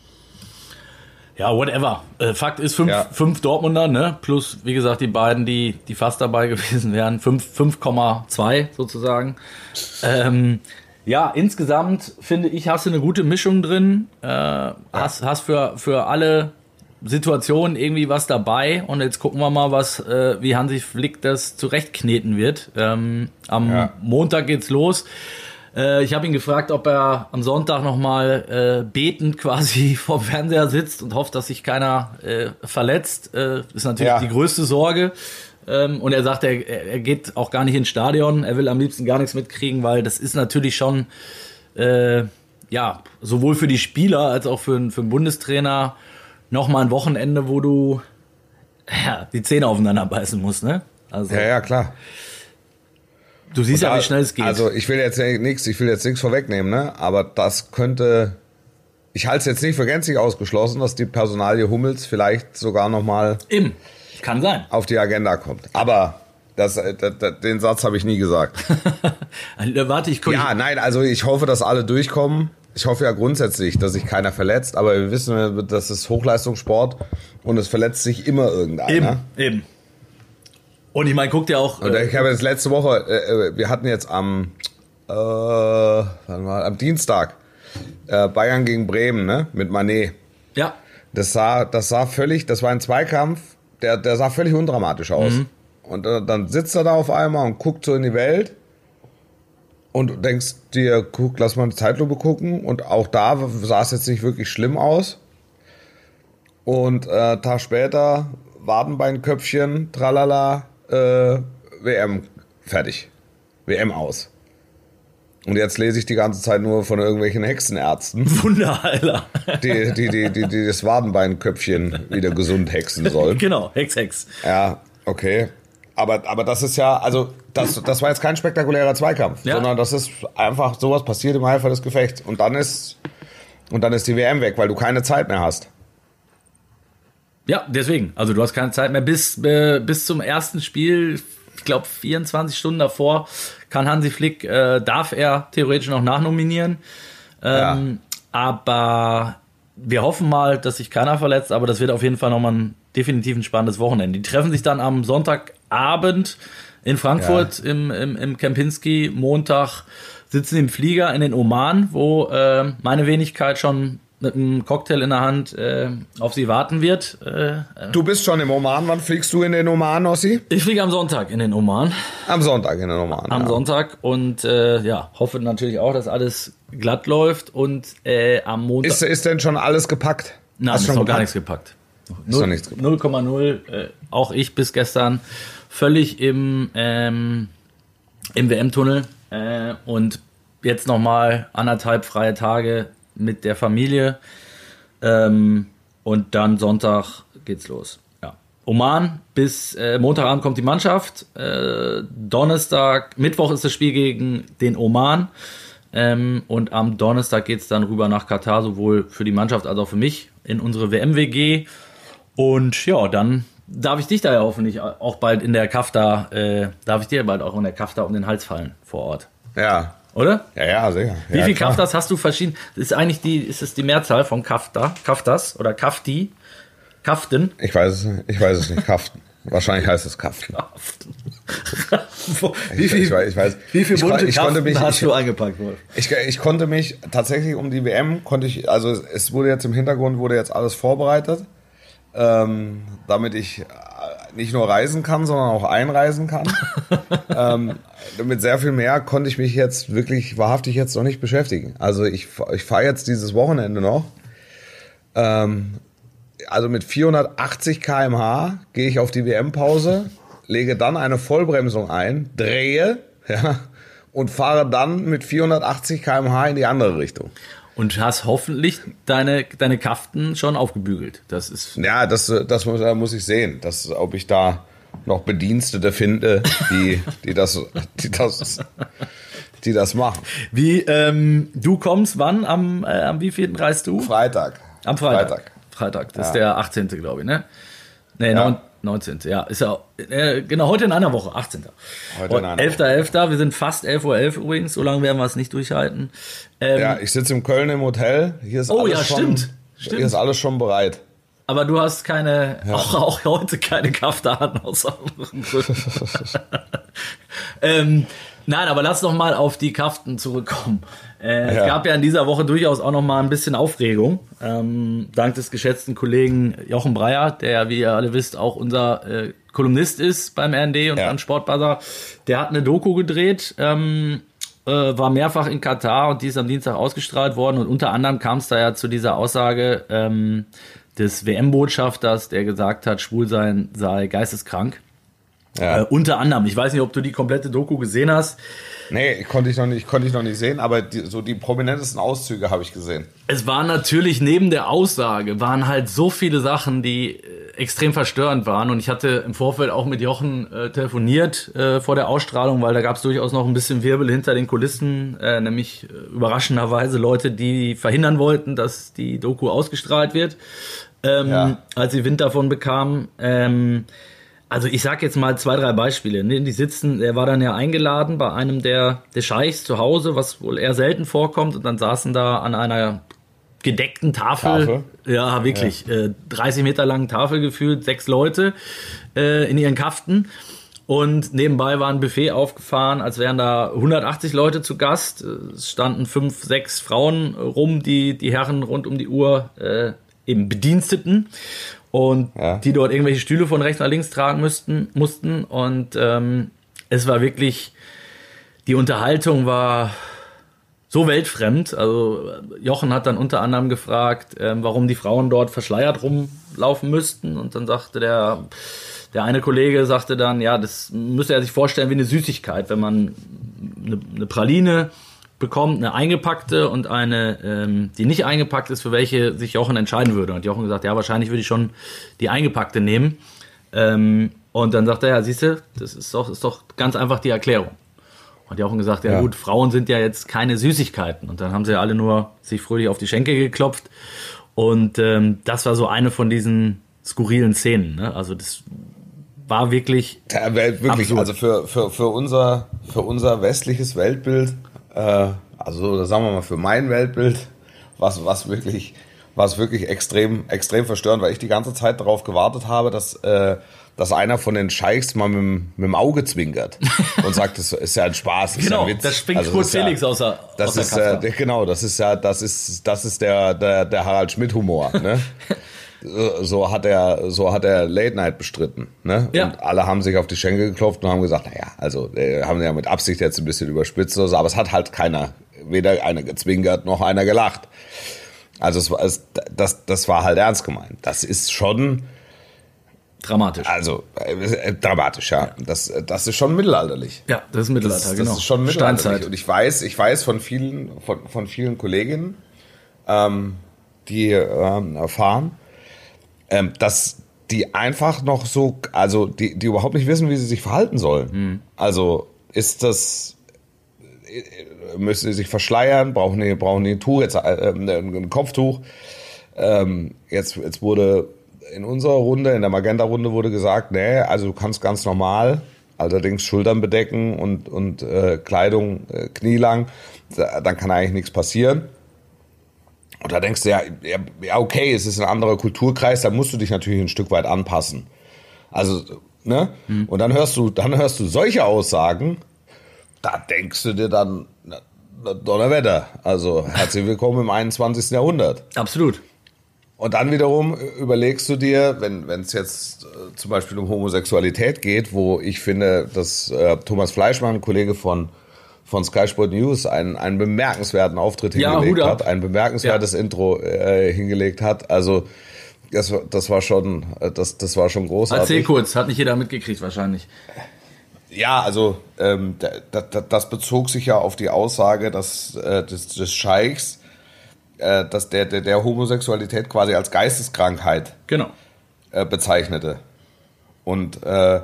Ja, whatever. Äh, Fakt ist, fünf, Ja. fünf Dortmunder, ne? Plus, wie gesagt, die beiden, die, die fast dabei gewesen wären. fünf Komma zwei sozusagen. Ähm, ja, insgesamt finde ich, hast du eine gute Mischung drin. Äh, hast, hast für, für alle Situationen irgendwie was dabei. Und jetzt gucken wir mal, was, äh, wie Hansi Flick das zurechtkneten wird. Ähm, am Ja. Montag geht's los. Äh, ich habe ihn gefragt, ob er am Sonntag nochmal äh, betend quasi vorm Fernseher sitzt und hofft, dass sich keiner äh, verletzt. Äh, ist natürlich Ja. die größte Sorge. Ähm, und er sagt, er, er geht auch gar nicht ins Stadion. Er will am liebsten gar nichts mitkriegen, weil das ist natürlich schon, äh, ja, sowohl für die Spieler als auch für, für einen Bundestrainer nochmal ein Wochenende, wo du ja, die Zähne aufeinander beißen musst. Ne? Also, Ja, ja, klar. du siehst ja, wie schnell es geht. Also ich will jetzt nichts, ich will jetzt nichts vorwegnehmen, ne? Aber das könnte, ich halte es jetzt nicht für gänzlich ausgeschlossen, dass die Personalie Hummels vielleicht sogar nochmal Im. Kann sein. auf die Agenda kommt. Aber das, das, das, den Satz habe ich nie gesagt. Warte, ich gucke. Ja, nein, also ich hoffe, dass alle durchkommen. Ich hoffe ja grundsätzlich, dass sich keiner verletzt, aber wir wissen, das ist Hochleistungssport und es verletzt sich immer irgendeiner. Eben, eben. Und ich meine, guck dir auch. Und Äh, ich habe jetzt letzte Woche, äh, wir hatten jetzt am, äh, wann war, am Dienstag äh, Bayern gegen Bremen, ne, mit Mané. ja, Das sah, das sah völlig, das war ein Zweikampf, der, der sah völlig undramatisch aus. Mhm. Und äh, dann sitzt er da auf einmal und guckt so in die Welt und du denkst dir, guck, lass mal die Zeitlupe gucken. Und auch da sah es jetzt nicht wirklich schlimm aus. Und äh, Tag später, Wadenbeinköpfchen, tralala, äh, W M fertig. W M aus. Und jetzt lese ich die ganze Zeit nur von irgendwelchen Hexenärzten. Wunderheiler. Die, die, die, die, die das Wadenbeinköpfchen wieder gesund hexen sollen. Genau, Hex, Hex. Ja, okay. Aber, aber das ist ja, also das, das war jetzt kein spektakulärer Zweikampf, ja. sondern das ist einfach, sowas passiert im Eifer des Gefechts. Und dann ist, und dann ist die W M weg, weil du keine Zeit mehr hast. Ja, deswegen. Also du hast keine Zeit mehr. Bis, äh, bis zum ersten Spiel, ich glaube vierundzwanzig Stunden davor, kann Hansi Flick, äh, darf er theoretisch noch nachnominieren. Ähm, ja. Aber wir hoffen mal, dass sich keiner verletzt, aber das wird auf jeden Fall nochmal ein definitiv ein spannendes Wochenende. Die treffen sich dann am Sonntagabend in Frankfurt ja. im, im, im Kempinski. Montag sitzen im Flieger in den Oman, wo äh, meine Wenigkeit schon mit einem Cocktail in der Hand äh, auf sie warten wird. Äh, du bist schon im Oman. Wann fliegst du in den Oman, Ossi? Ich fliege am Sonntag in den Oman. Am Sonntag in den Oman. Am ja. Sonntag und äh, ja, hoffe natürlich auch, dass alles glatt läuft und äh, am Montag... Ist, ist denn schon alles gepackt? Nein, Hast ist schon noch gepackt? gar nichts gepackt. Ist noch nichts gepackt. null Komma null. Äh, auch ich bis gestern völlig im, ähm, im W M-Tunnel äh, und jetzt nochmal anderthalb freie Tage mit der Familie ähm, und dann Sonntag geht's los. Ja. Oman, bis äh, Montagabend kommt die Mannschaft, äh, Donnerstag, Mittwoch ist das Spiel gegen den Oman ähm, und am Donnerstag geht's dann rüber nach Katar, sowohl für die Mannschaft als auch für mich in unsere W M W G und ja, dann darf ich dich da ja hoffentlich auch bald in der Kafta, äh, darf ich dir bald auch in der Kafta um den Hals fallen vor Ort. Ja. Oder? Ja, ja, sicher. Wie ja, viele klar. Kaftas hast du verschieden? Ist eigentlich die, ist es die Mehrzahl von Kafta, Kaftas oder Kafti? Kaften? Ich weiß es nicht. Ich weiß es nicht. Kaften. Wahrscheinlich heißt es Kaften. Kaften. wie viel, ich, weiß, ich weiß. Wie viele ich, bunte ich Kaften konnte mich, hast ich, du eingepackt, Wolf? Ich, ich konnte mich tatsächlich um die W M, konnte ich, also es wurde jetzt im Hintergrund, wurde jetzt alles vorbereitet, ähm, damit ich nicht nur reisen kann, sondern auch einreisen kann. ähm, mit sehr viel mehr konnte ich mich jetzt wirklich wahrhaftig jetzt noch nicht beschäftigen. Also ich, ich fahre jetzt dieses Wochenende noch. Ähm, also mit vierhundertachtzig Kilometer pro Stunde gehe ich auf die W M-Pause, lege dann eine Vollbremsung ein, drehe ja, und fahre dann mit vierhundertachtzig Kilometer pro Stunde in die andere Richtung. Und hast hoffentlich deine, deine Kaften schon aufgebügelt. Das ist Ja, das, das muss, muss ich sehen, dass, ob ich da noch Bedienstete finde, die, die, das, die, das, die das machen. Wie, ähm, du kommst wann? Am, äh, am wievielten reist du? Freitag. Am Freitag. Freitag. Freitag, das Ja. ist der achtzehnte glaube ich, ne? Ne, Ja. neunzehnte Ja, ist ja, äh, genau, heute in einer Woche, achtzehnte Heute in einer Woche. elfter elfter Wir sind fast elf Uhr elf übrigens, so lange werden wir es nicht durchhalten. Ähm, Ja, ich sitze in Köln im Hotel. Hier ist Oh alles ja, schon, stimmt. Stimmt. Hier ist alles schon bereit. Aber du hast keine, auch, auch heute keine Kaftan aus anderen Gründen. ähm, nein, aber lass noch mal auf die Kaften zurückkommen. Äh, Ja. Es gab ja in dieser Woche durchaus auch noch mal ein bisschen Aufregung. Ähm, dank des geschätzten Kollegen Jochen Breyer, der, wie ihr alle wisst, auch unser äh, Kolumnist ist beim R N D und Ja. beim Sportbuzzer. Der hat eine Doku gedreht, ähm, äh, war mehrfach in Katar und die ist am Dienstag ausgestrahlt worden. Und unter anderem kam es da ja zu dieser Aussage ähm, des W M-Botschafters, der gesagt hat, Schwulsein sei geisteskrank. Ja. Äh, unter anderem, ich weiß nicht, ob du die komplette Doku gesehen hast. Nee, konnte ich noch nicht, konnte ich noch nicht sehen, aber die, so die prominentesten Auszüge habe ich gesehen. Es war natürlich neben der Aussage, waren halt so viele Sachen, die äh, extrem verstörend waren. Und ich hatte im Vorfeld auch mit Jochen äh, telefoniert äh, vor der Ausstrahlung, weil da gab es durchaus noch ein bisschen Wirbel hinter den Kulissen, äh, nämlich äh, überraschenderweise Leute, die verhindern wollten, dass die Doku ausgestrahlt wird, ähm, Ja. als sie Wind davon bekamen. Ähm, Also ich sag jetzt mal zwei, drei Beispiele. Ne? Die sitzen, er war dann ja eingeladen bei einem der, der Scheichs zu Hause, was wohl eher selten vorkommt. Und dann saßen da an einer gedeckten Tafel, Tafel? ja wirklich, ja. Äh, dreißig Meter langen Tafel gefühlt, sechs Leute äh, in ihren Kaften. Und nebenbei war ein Buffet aufgefahren, als wären da hundertachtzig Leute zu Gast. Es standen fünf, sechs Frauen rum, die die Herren rund um die Uhr äh, eben bediensteten. Und Ja. die dort irgendwelche Stühle von rechts nach links tragen müssten, mussten. Und ähm, es war wirklich, die Unterhaltung war so weltfremd. Also Jochen hat dann unter anderem gefragt, ähm, warum die Frauen dort verschleiert laufen müssten. Und dann sagte der, der eine Kollege, sagte dann, ja, das müsste er sich vorstellen wie eine Süßigkeit, wenn man eine, eine Praline bekommt, eine eingepackte und eine, ähm, die nicht eingepackt ist, für welche sich Jochen entscheiden würde. Und Jochen gesagt, ja, wahrscheinlich würde ich schon die eingepackte nehmen. Ähm, und dann sagt er, ja, siehst du, das ist doch, ist doch ganz einfach die Erklärung. Und Jochen gesagt, ja, ja gut, Frauen sind ja jetzt keine Süßigkeiten. Und dann haben sie ja alle nur sich fröhlich auf die Schenkel geklopft. Und ähm, das war so eine von diesen skurrilen Szenen. Ne? Also das war wirklich ja, wirklich, absurd. Also für, für, für, unser, für unser westliches Weltbild, äh, also sagen wir mal für mein Weltbild, was, was wirklich... war es wirklich extrem, extrem verstörend, weil ich die ganze Zeit darauf gewartet habe, dass, äh, dass einer von den Scheichs mal mit, dem- mit dem Auge zwinkert und sagt, das ist ja ein Spaß, das Genau, ist ja ein Witz. das springt Also Kurt ist ja- Felix aus der- das aus der ist, Kasse. äh, Genau, das ist ja, das ist, das ist der, der, der Harald Schmidt-Humor, ne? So- So hat er, so hat er Late Night bestritten, ne? Ja. Und alle haben sich auf die Schenkel geklopft und haben gesagt, naja, also, äh, haben ja mit Absicht jetzt ein bisschen überspitzt oder so, aber es hat halt keiner, weder einer gezwinkert noch einer gelacht. Also es war, es, das, das war halt ernst gemeint. Das ist schon, dramatisch. also äh, dramatisch, ja. Das, das ist schon mittelalterlich. Ja, das ist Mittelalter, Das, genau. das ist schon mittelalterlich. Steinzeit. Und ich weiß, ich weiß von vielen, von, von vielen Kolleginnen, ähm, die ähm, erfahren, ähm, dass die einfach noch so, also die, die überhaupt nicht wissen, wie sie sich verhalten sollen. Mhm. Also ist das, müssen sie sich verschleiern, brauchen die, brauchen die ein Tuch, jetzt, äh, ein Kopftuch. Ähm, jetzt, jetzt wurde in unserer Runde, in der Magenta-Runde wurde gesagt, nee, also du kannst ganz normal, allerdings Schultern bedecken und, und äh, Kleidung äh, knielang, da, dann kann eigentlich nichts passieren. Und da denkst du, ja, ja, ja, okay, es ist ein anderer Kulturkreis, da musst du dich natürlich ein Stück weit anpassen. Also, ne? Mhm. Und dann hörst du, dann hörst du solche Aussagen, da denkst du dir dann, na, na, Donnerwetter, also herzlich willkommen im einundzwanzigsten Jahrhundert. Absolut. Und dann wiederum überlegst du dir, wenn wenn es jetzt äh, zum Beispiel um Homosexualität geht, wo ich finde, dass äh, Thomas Fleischmann, ein Kollege von von Sky Sport News, einen, einen bemerkenswerten Auftritt Ja, hingelegt Hut ab. hat, ein bemerkenswertes Ja. Intro äh, hingelegt hat. Also das, war- das war schon, äh, das, das war schon großartig. Erzähl kurz, hat nicht jeder mitgekriegt wahrscheinlich. Ja, also ähm, da, da, das bezog sich ja auf die Aussage, dass äh, des, des Scheichs, äh, dass der, der der Homosexualität quasi als Geisteskrankheit Genau. äh, bezeichnete. Und äh,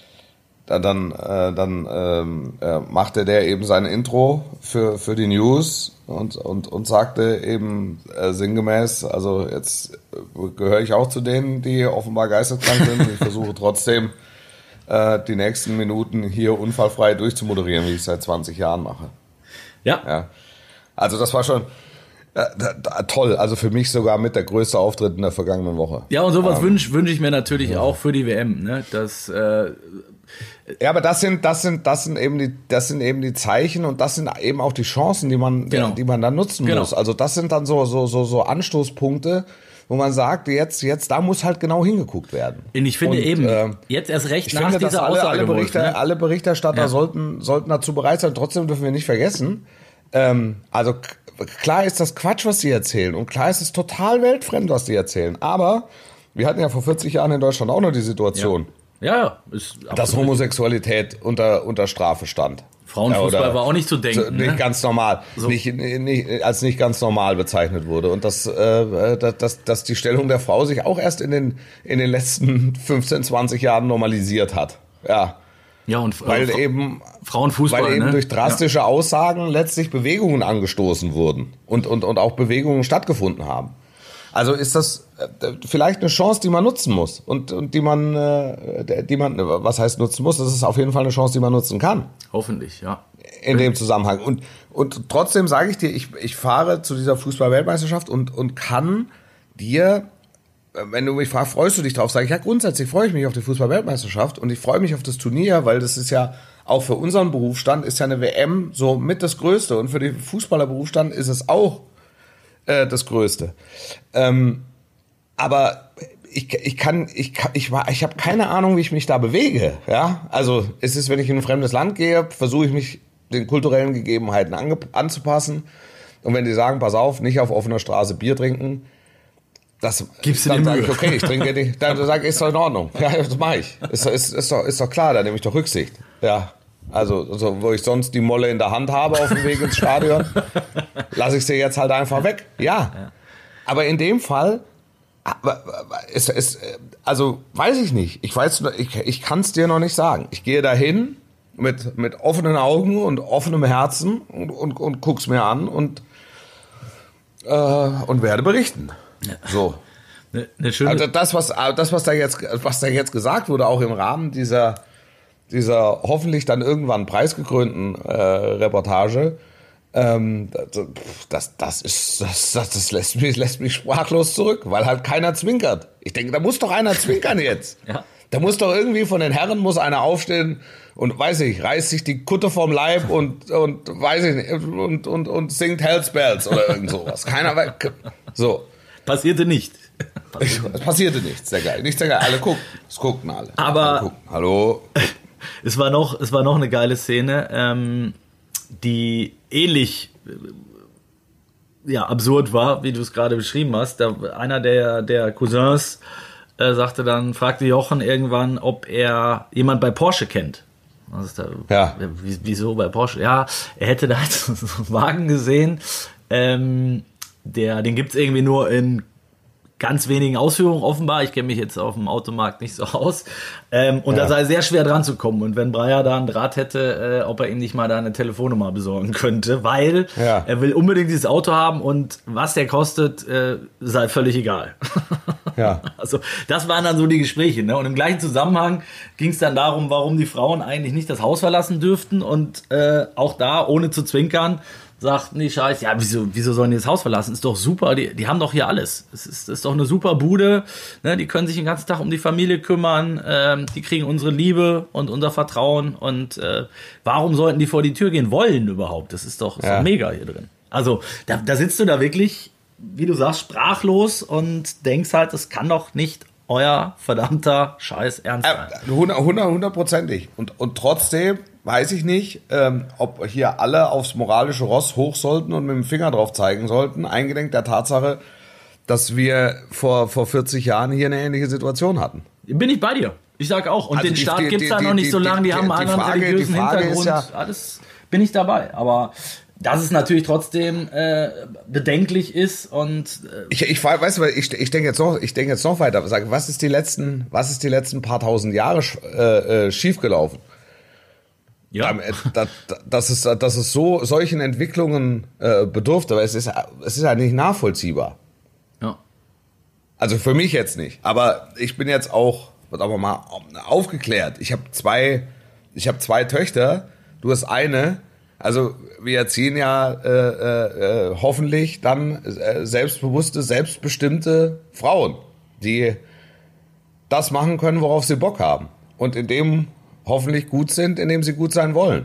dann, dann, äh, dann ähm, äh, machte der eben sein Intro für, für die News und, und, und sagte eben äh, sinngemäß, also jetzt äh, gehöre ich auch zu denen, die offenbar geisteskrank sind. Ich versuche trotzdem äh, die nächsten Minuten hier unfallfrei durchzumoderieren, wie ich es seit zwanzig Jahren mache. Ja. Ja. Also das war schon äh, da, da, toll. Also für mich sogar mit der größte Auftritt in der vergangenen Woche. Ja, und sowas wünsche wünsch ich mir natürlich auch für die W M, ne? Das, äh, Ja, aber das sind, das sind, das sind eben die, das sind eben die Zeichen und das sind eben auch die Chancen, die man, Genau. die man dann nutzen Genau. muss. Also das sind dann so, so, so, so Anstoßpunkte, wo man sagt, jetzt, jetzt, da muss halt genau hingeguckt werden. und ich finde Und, eben, äh, jetzt erst recht Ich nach finde, dass dieser alle, Aussage, alle, Wolf, Berichter, ne? alle Berichterstatter Ja. sollten, sollten dazu bereit sein. Trotzdem dürfen wir nicht vergessen, ähm, also k- klar ist das Quatsch, was die erzählen und klar ist es total weltfremd, was die erzählen. Aber wir hatten ja vor vierzig Jahren in Deutschland auch noch die Situation, Ja, ja, ist dass absolut. Homosexualität unter, unter Strafe stand. Frauenfußball Ja, oder war auch nicht zu denken. so, nicht ne? ganz normal, So. nicht, nicht, als nicht ganz normal bezeichnet wurde. Und dass, äh, dass, dass, dass die Stellung der Frau sich auch erst in den, in den letzten fünfzehn, zwanzig Jahren normalisiert hat. Ja, Ja, und weil äh, eben, Frauenfußball, weil eben ne? durch drastische Aussagen letztlich Bewegungen angestoßen wurden und, und, und auch Bewegungen stattgefunden haben. Also ist das äh, vielleicht eine Chance, die man nutzen muss und, und die man, äh, die man, was heißt nutzen muss? Das ist auf jeden Fall eine Chance, die man nutzen kann. Ja, hoffentlich, ja. In dem Zusammenhang. Und, und trotzdem sage ich dir, ich, ich fahre zu dieser Fußball-Weltmeisterschaft und, und kann dir, wenn du mich fragst, freust du dich drauf, sage ich, ja, grundsätzlich freue ich mich auf die Fußball-Weltmeisterschaft und ich freue mich auf das Turnier, weil das ist ja auch für unseren Berufsstand ist ja eine W M so mit das Größte und für den Fußballerberufsstand ist es auch äh, das Größte. Ähm, aber ich, ich kann, ich kann, ich war, ich habe keine Ahnung, wie ich mich da bewege. Ja, also es ist, wenn ich in ein fremdes Land gehe, versuche ich mich den kulturellen Gegebenheiten ange, anzupassen. Und wenn die sagen, pass auf, nicht auf offener Straße Bier trinken, Das, Gibst du dann dir sage Mühe? ich, okay, ich trinke nicht. Dann sage ich, ist doch in Ordnung. Ja, das mache ich. Ist, ist, ist, doch, ist doch klar, da nehme ich doch Rücksicht. Ja, also, also wo ich sonst die Molle in der Hand habe auf dem Weg ins Stadion, lasse ich sie jetzt halt einfach weg. Ja, ja. Aber in dem Fall ist, ist, also weiß ich nicht. Ich weiß, ich, ich kann es dir noch nicht sagen. Ich gehe dahin mit, mit offenen Augen und offenem Herzen und, und, und guck's mir an und, äh, und werde berichten. Ja. So. Eine, eine schöne also das, was, das, was da jetzt, was da jetzt gesagt wurde, auch im Rahmen dieser, dieser hoffentlich dann irgendwann preisgekrönten äh, Reportage, ähm, das, das ist, das, das lässt mich, lässt mich sprachlos zurück, weil halt keiner zwinkert. Ich denke, da muss doch einer zwinkern jetzt. Ja. Da muss doch irgendwie von den Herren muss einer aufstehen und, weiß ich, reißt sich die Kutte vom Leib und, und, weiß ich nicht, und, und, und singt Hell's Bells oder irgend sowas. Keiner weiß, so. Passierte nicht. Es passierte nichts, sehr geil. Nicht sehr geil. Alle gucken. Es guckten alle. Aber alle guckten. Hallo. Es war noch, es war noch eine geile Szene, ähm, die ähnlich äh, ja, absurd war, wie du es gerade beschrieben hast. Da, einer der, der Cousins äh, sagte dann, fragte Jochen irgendwann, ob er jemand bei Porsche kennt. Was ist da, ja. Wieso bei Porsche? Ja, er hätte da so einen Wagen gesehen, ähm, der, den gibt's irgendwie nur in ganz wenigen Ausführungen offenbar. Ich kenne mich jetzt auf dem Automarkt nicht so aus. Ähm, und ja. da sei sehr schwer dran zu kommen. Und wenn Breyer da einen Draht hätte, äh, ob er ihm nicht mal da eine Telefonnummer besorgen könnte, weil ja. er will unbedingt dieses Auto haben und was der kostet, äh, sei völlig egal. Ja. Also das waren dann so die Gespräche. Ne? Und im gleichen Zusammenhang ging es dann darum, warum die Frauen eigentlich nicht das Haus verlassen dürften. Und äh, auch da, ohne zu zwinkern, sagten die Scheiß, ja, wieso, wieso sollen die das Haus verlassen? Ist doch super, die, die haben doch hier alles. Es ist, ist doch eine super Bude, ne? Die können sich den ganzen Tag um die Familie kümmern, ähm, die kriegen unsere Liebe und unser Vertrauen und äh, warum sollten die vor die Tür gehen wollen überhaupt? Das ist doch, ist ja. doch mega hier drin. Also da, da sitzt du da wirklich, wie du sagst, sprachlos und denkst halt, das kann doch nicht euer verdammter Scheiß ernst sein. Hundertprozentig. Und, und trotzdem weiß ich nicht, ähm, ob hier alle aufs moralische Ross hoch sollten und mit dem Finger drauf zeigen sollten, eingedenk der Tatsache, dass wir vor, vor vierzig Jahren hier eine ähnliche Situation hatten. Bin ich bei dir. Ich sage auch. Und also den die, Staat die, gibt es da die, noch nicht die, so lange, die, die haben einen anderen Frage, religiösen Hintergrund. Ja, alles bin ich dabei. Aber dass es natürlich trotzdem äh, bedenklich ist und äh ich, ich weiß, ich, ich denke jetzt noch, ich denke jetzt noch weiter. Sag, was ist die letzten, was ist die letzten paar tausend Jahre äh, schiefgelaufen? Ja. Dass, dass, es, dass es so solchen Entwicklungen äh, bedurfte, aber es ist, es ist halt nicht nachvollziehbar. Ja. Also für mich jetzt nicht. Aber ich bin jetzt auch, wird aber mal aufgeklärt. Ich habe zwei, ich habe zwei Töchter. Du hast eine. Also wir erziehen ja äh, äh, hoffentlich dann äh, selbstbewusste, selbstbestimmte Frauen, die das machen können, worauf sie Bock haben. Und in dem hoffentlich gut sind, indem sie gut sein wollen.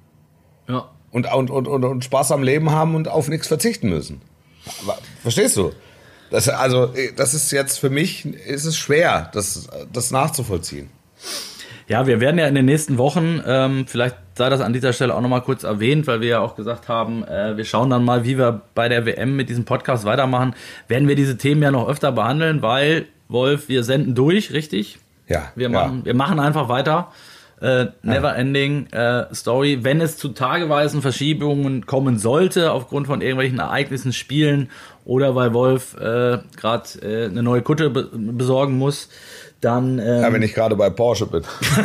Ja. Und, und, und, und Spaß am Leben haben und auf nichts verzichten müssen. Verstehst du? Das, also, das ist jetzt für mich, ist es schwer, das, das nachzuvollziehen. Ja, wir werden ja in den nächsten Wochen, ähm, vielleicht sei das an dieser Stelle auch nochmal kurz erwähnt, weil wir ja auch gesagt haben, äh, wir schauen dann mal, wie wir bei der W M mit diesem Podcast weitermachen, werden wir diese Themen ja noch öfter behandeln, weil, Wolf, wir senden durch, richtig? Ja. Wir machen, ja. wir machen einfach weiter. Äh, never ending äh, Story. Wenn es zu tageweisen Verschiebungen kommen sollte, aufgrund von irgendwelchen Ereignissen, Spielen oder weil Wolf äh, gerade äh, eine neue Kutte be- besorgen muss, dann... Ähm, ja, wenn ich gerade bei Porsche bin.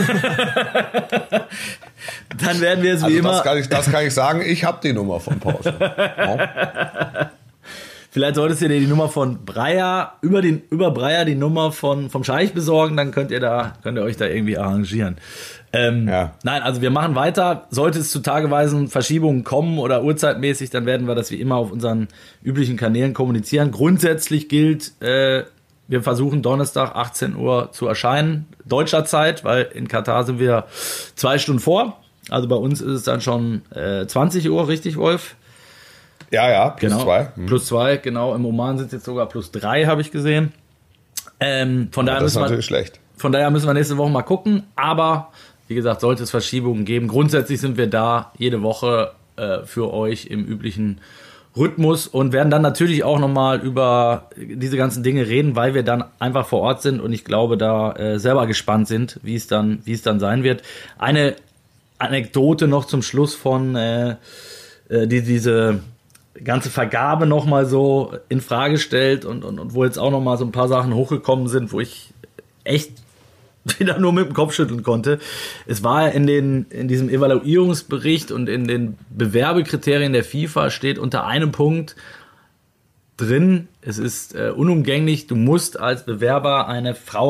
Dann werden wir es wie also immer... Das kann ich, das kann ich sagen, ich habe die Nummer von Porsche. Ja. Vielleicht solltest du dir die Nummer von Breyer, über den über Breyer die Nummer von vom Scheich besorgen, dann könnt ihr da könnt ihr euch da irgendwie arrangieren. Ähm, ja. Nein, also wir machen weiter. Sollte es zu tageweisen Verschiebungen kommen oder uhrzeitmäßig, dann werden wir das wie immer auf unseren üblichen Kanälen kommunizieren. Grundsätzlich gilt, äh, wir versuchen Donnerstag achtzehn Uhr zu erscheinen, deutscher Zeit, weil in Katar sind wir zwei Stunden vor. Also bei uns ist es dann schon äh, zwanzig Uhr, richtig, Wolf? Ja, ja, plus genau, zwei. Hm. Plus zwei, genau. Im Oman sind es jetzt sogar plus drei, habe ich gesehen. Ähm, von, daher das ist müssen natürlich wir, schlecht. Von daher müssen wir nächste Woche mal gucken. Aber, wie gesagt, sollte es Verschiebungen geben. Grundsätzlich sind wir da jede Woche äh, für euch im üblichen Rhythmus und werden dann natürlich auch nochmal über diese ganzen Dinge reden, weil wir dann einfach vor Ort sind und ich glaube, da äh, selber gespannt sind, wie es dann, wie es dann sein wird. Eine Anekdote noch zum Schluss von äh, die diese ganze Vergabe nochmal so in Frage stellt und, und, und wo jetzt auch nochmal so ein paar Sachen hochgekommen sind, wo ich echt wieder nur mit dem Kopf schütteln konnte. Es war in den in diesem Evaluierungsbericht und in den Bewerbekriterien der FIFA steht unter einem Punkt drin, es ist äh, unumgänglich, du musst als Bewerber eine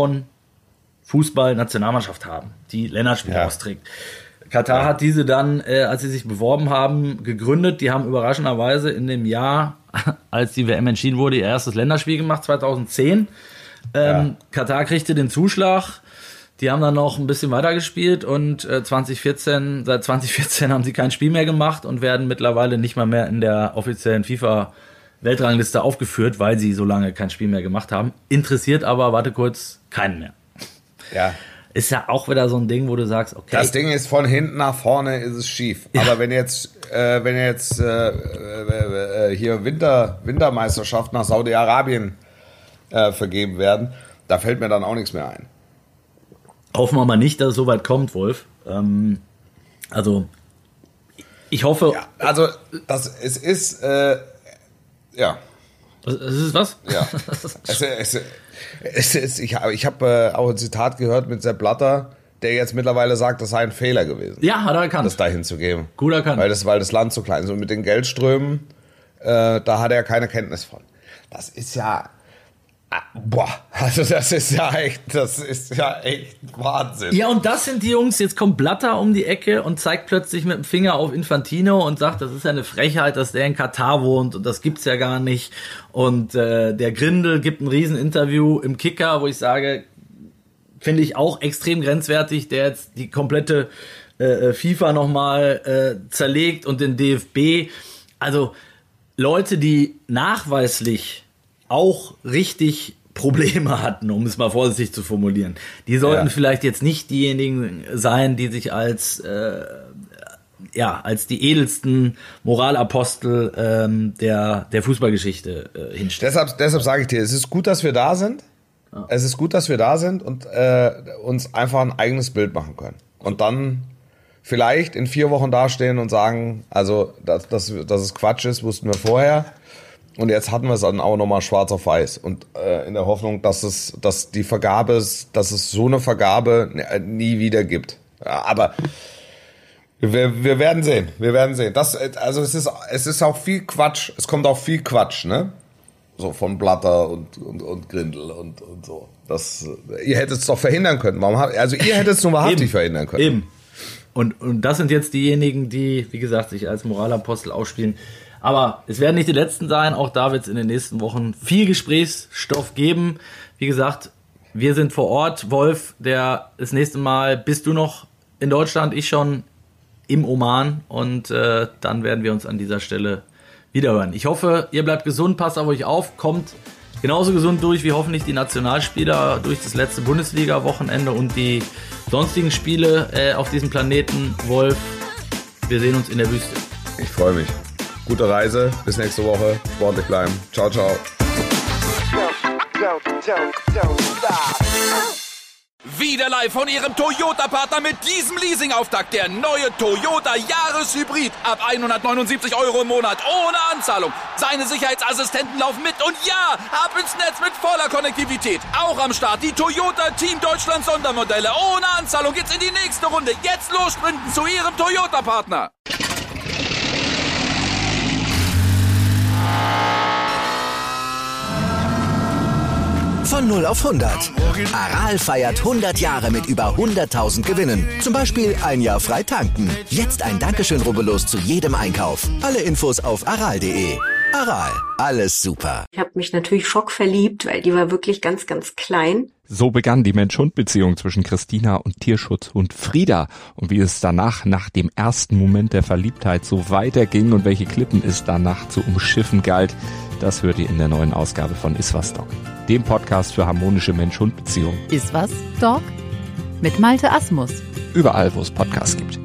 Frauenfußball-Nationalmannschaft haben, die Länderspiele ja. austrägt. Katar ja. hat diese dann, äh, als sie sich beworben haben, gegründet. Die haben überraschenderweise in dem Jahr, als die W M entschieden wurde, ihr erstes Länderspiel gemacht, zweitausendzehn. Ähm, ja. Katar kriegte den Zuschlag. Die haben dann noch ein bisschen weitergespielt und äh, zwanzig vierzehn, seit zwanzig vierzehn haben sie kein Spiel mehr gemacht und werden mittlerweile nicht mal mehr in der offiziellen FIFA-Weltrangliste aufgeführt, weil sie so lange kein Spiel mehr gemacht haben. Interessiert aber, warte kurz, keinen mehr. Ja. Ist ja auch wieder so ein Ding, wo du sagst, okay. Das Ding ist von hinten nach vorne ist es schief. Ja. Aber wenn jetzt, äh, wenn jetzt äh, äh, hier Winter, Wintermeisterschaft nach Saudi-Arabien äh, vergeben werden, da fällt mir dann auch nichts mehr ein. Hoffen wir mal nicht, dass es so weit kommt, Wolf. Ähm, also, ich hoffe... Ja, also, das, es ist, äh, ja. Es ist was? Ja. es, es, es ist, ich habe ich hab, äh, auch ein Zitat gehört mit Sepp Blatter, der jetzt mittlerweile sagt, das sei ein Fehler gewesen. Ja, hat er erkannt. Das dahin zu geben. Gut erkannt. Weil das, weil das Land so klein ist. Und mit den Geldströmen, äh, da hat er keine Kenntnis von. Das ist ja... Boah, also das ist ja echt, das ist ja echt Wahnsinn. Ja, und das sind die Jungs, jetzt kommt Blatter um die Ecke und zeigt plötzlich mit dem Finger auf Infantino und sagt, das ist ja eine Frechheit, dass der in Katar wohnt und das gibt's ja gar nicht. Und äh, der Grindel gibt ein Rieseninterview im Kicker, wo ich sage, finde ich auch extrem grenzwertig, der jetzt die komplette äh, FIFA nochmal äh, zerlegt und den D F B. Also Leute, die nachweislich auch richtig Probleme hatten, um es mal vorsichtig zu formulieren. Die sollten ja. vielleicht jetzt nicht diejenigen sein, die sich als äh, ja als die edelsten Moralapostel ähm, der der Fußballgeschichte äh, hinstellen. Deshalb deshalb sage ich dir, es ist gut, dass wir da sind. Ja. Es ist gut, dass wir da sind und äh, uns einfach ein eigenes Bild machen können. Und dann vielleicht in vier Wochen dastehen und sagen, also dass, dass, dass es Quatsch ist, wussten wir vorher. Und jetzt hatten wir es dann auch nochmal schwarz auf weiß. Und äh, in der Hoffnung, dass es, dass die Vergabe ist, dass es so eine Vergabe nie wieder gibt. Ja, aber wir, wir werden sehen. Wir werden sehen. Das, also es ist, es ist auch viel Quatsch. Es kommt auch viel Quatsch, ne? So von Blatter und, und, und Grindel und, und so. Das, ihr hättet es doch verhindern können. Warum habt, also ihr hättet es nur wahrhaftig verhindern können. Eben. Und, und das sind jetzt diejenigen, die, wie gesagt, sich als Moralapostel ausspielen. Aber es werden nicht die letzten sein, auch da wird es in den nächsten Wochen viel Gesprächsstoff geben. Wie gesagt, wir sind vor Ort. Wolf, der das nächste Mal bist du noch in Deutschland, ich schon im Oman und äh, dann werden wir uns an dieser Stelle wiederhören. Ich hoffe, ihr bleibt gesund, passt auf euch auf, kommt genauso gesund durch wie hoffentlich die Nationalspieler durch das letzte Bundesliga-Wochenende und die sonstigen Spiele äh, auf diesem Planeten. Wolf, wir sehen uns in der Wüste. Ich freue mich. Gute Reise, bis nächste Woche. Sportlich bleiben. Ciao, ciao. Wieder live von Ihrem Toyota-Partner mit diesem Leasing-Auftakt. Der neue Toyota Jahreshybrid. Ab hundertneunundsiebzig Euro im Monat. Ohne Anzahlung. Seine Sicherheitsassistenten laufen mit. Und ja, ab ins Netz mit voller Konnektivität. Auch am Start die Toyota Team Deutschland Sondermodelle. Ohne Anzahlung geht's in die nächste Runde. Jetzt los sprinten zu Ihrem Toyota-Partner. Von null auf hundert. Aral feiert hundert Jahre mit über hunderttausend Gewinnen. Zum Beispiel ein Jahr frei tanken. Jetzt ein Dankeschön, rubbellos zu jedem Einkauf. Alle Infos auf aral punkt de. Aral, alles super. Ich habe mich natürlich schockverliebt, weil die war wirklich ganz, ganz klein. So begann die Mensch-Hund-Beziehung zwischen Christina und Tierschutzhund Frieda. Und wie es danach, nach dem ersten Moment der Verliebtheit, so weiterging und welche Klippen es danach zu umschiffen galt, das hört ihr in der neuen Ausgabe von Iswas Dog, dem Podcast für harmonische Mensch-Hund-Beziehungen. Iswas Dog? Mit Malte Asmus. Überall, wo es Podcasts gibt.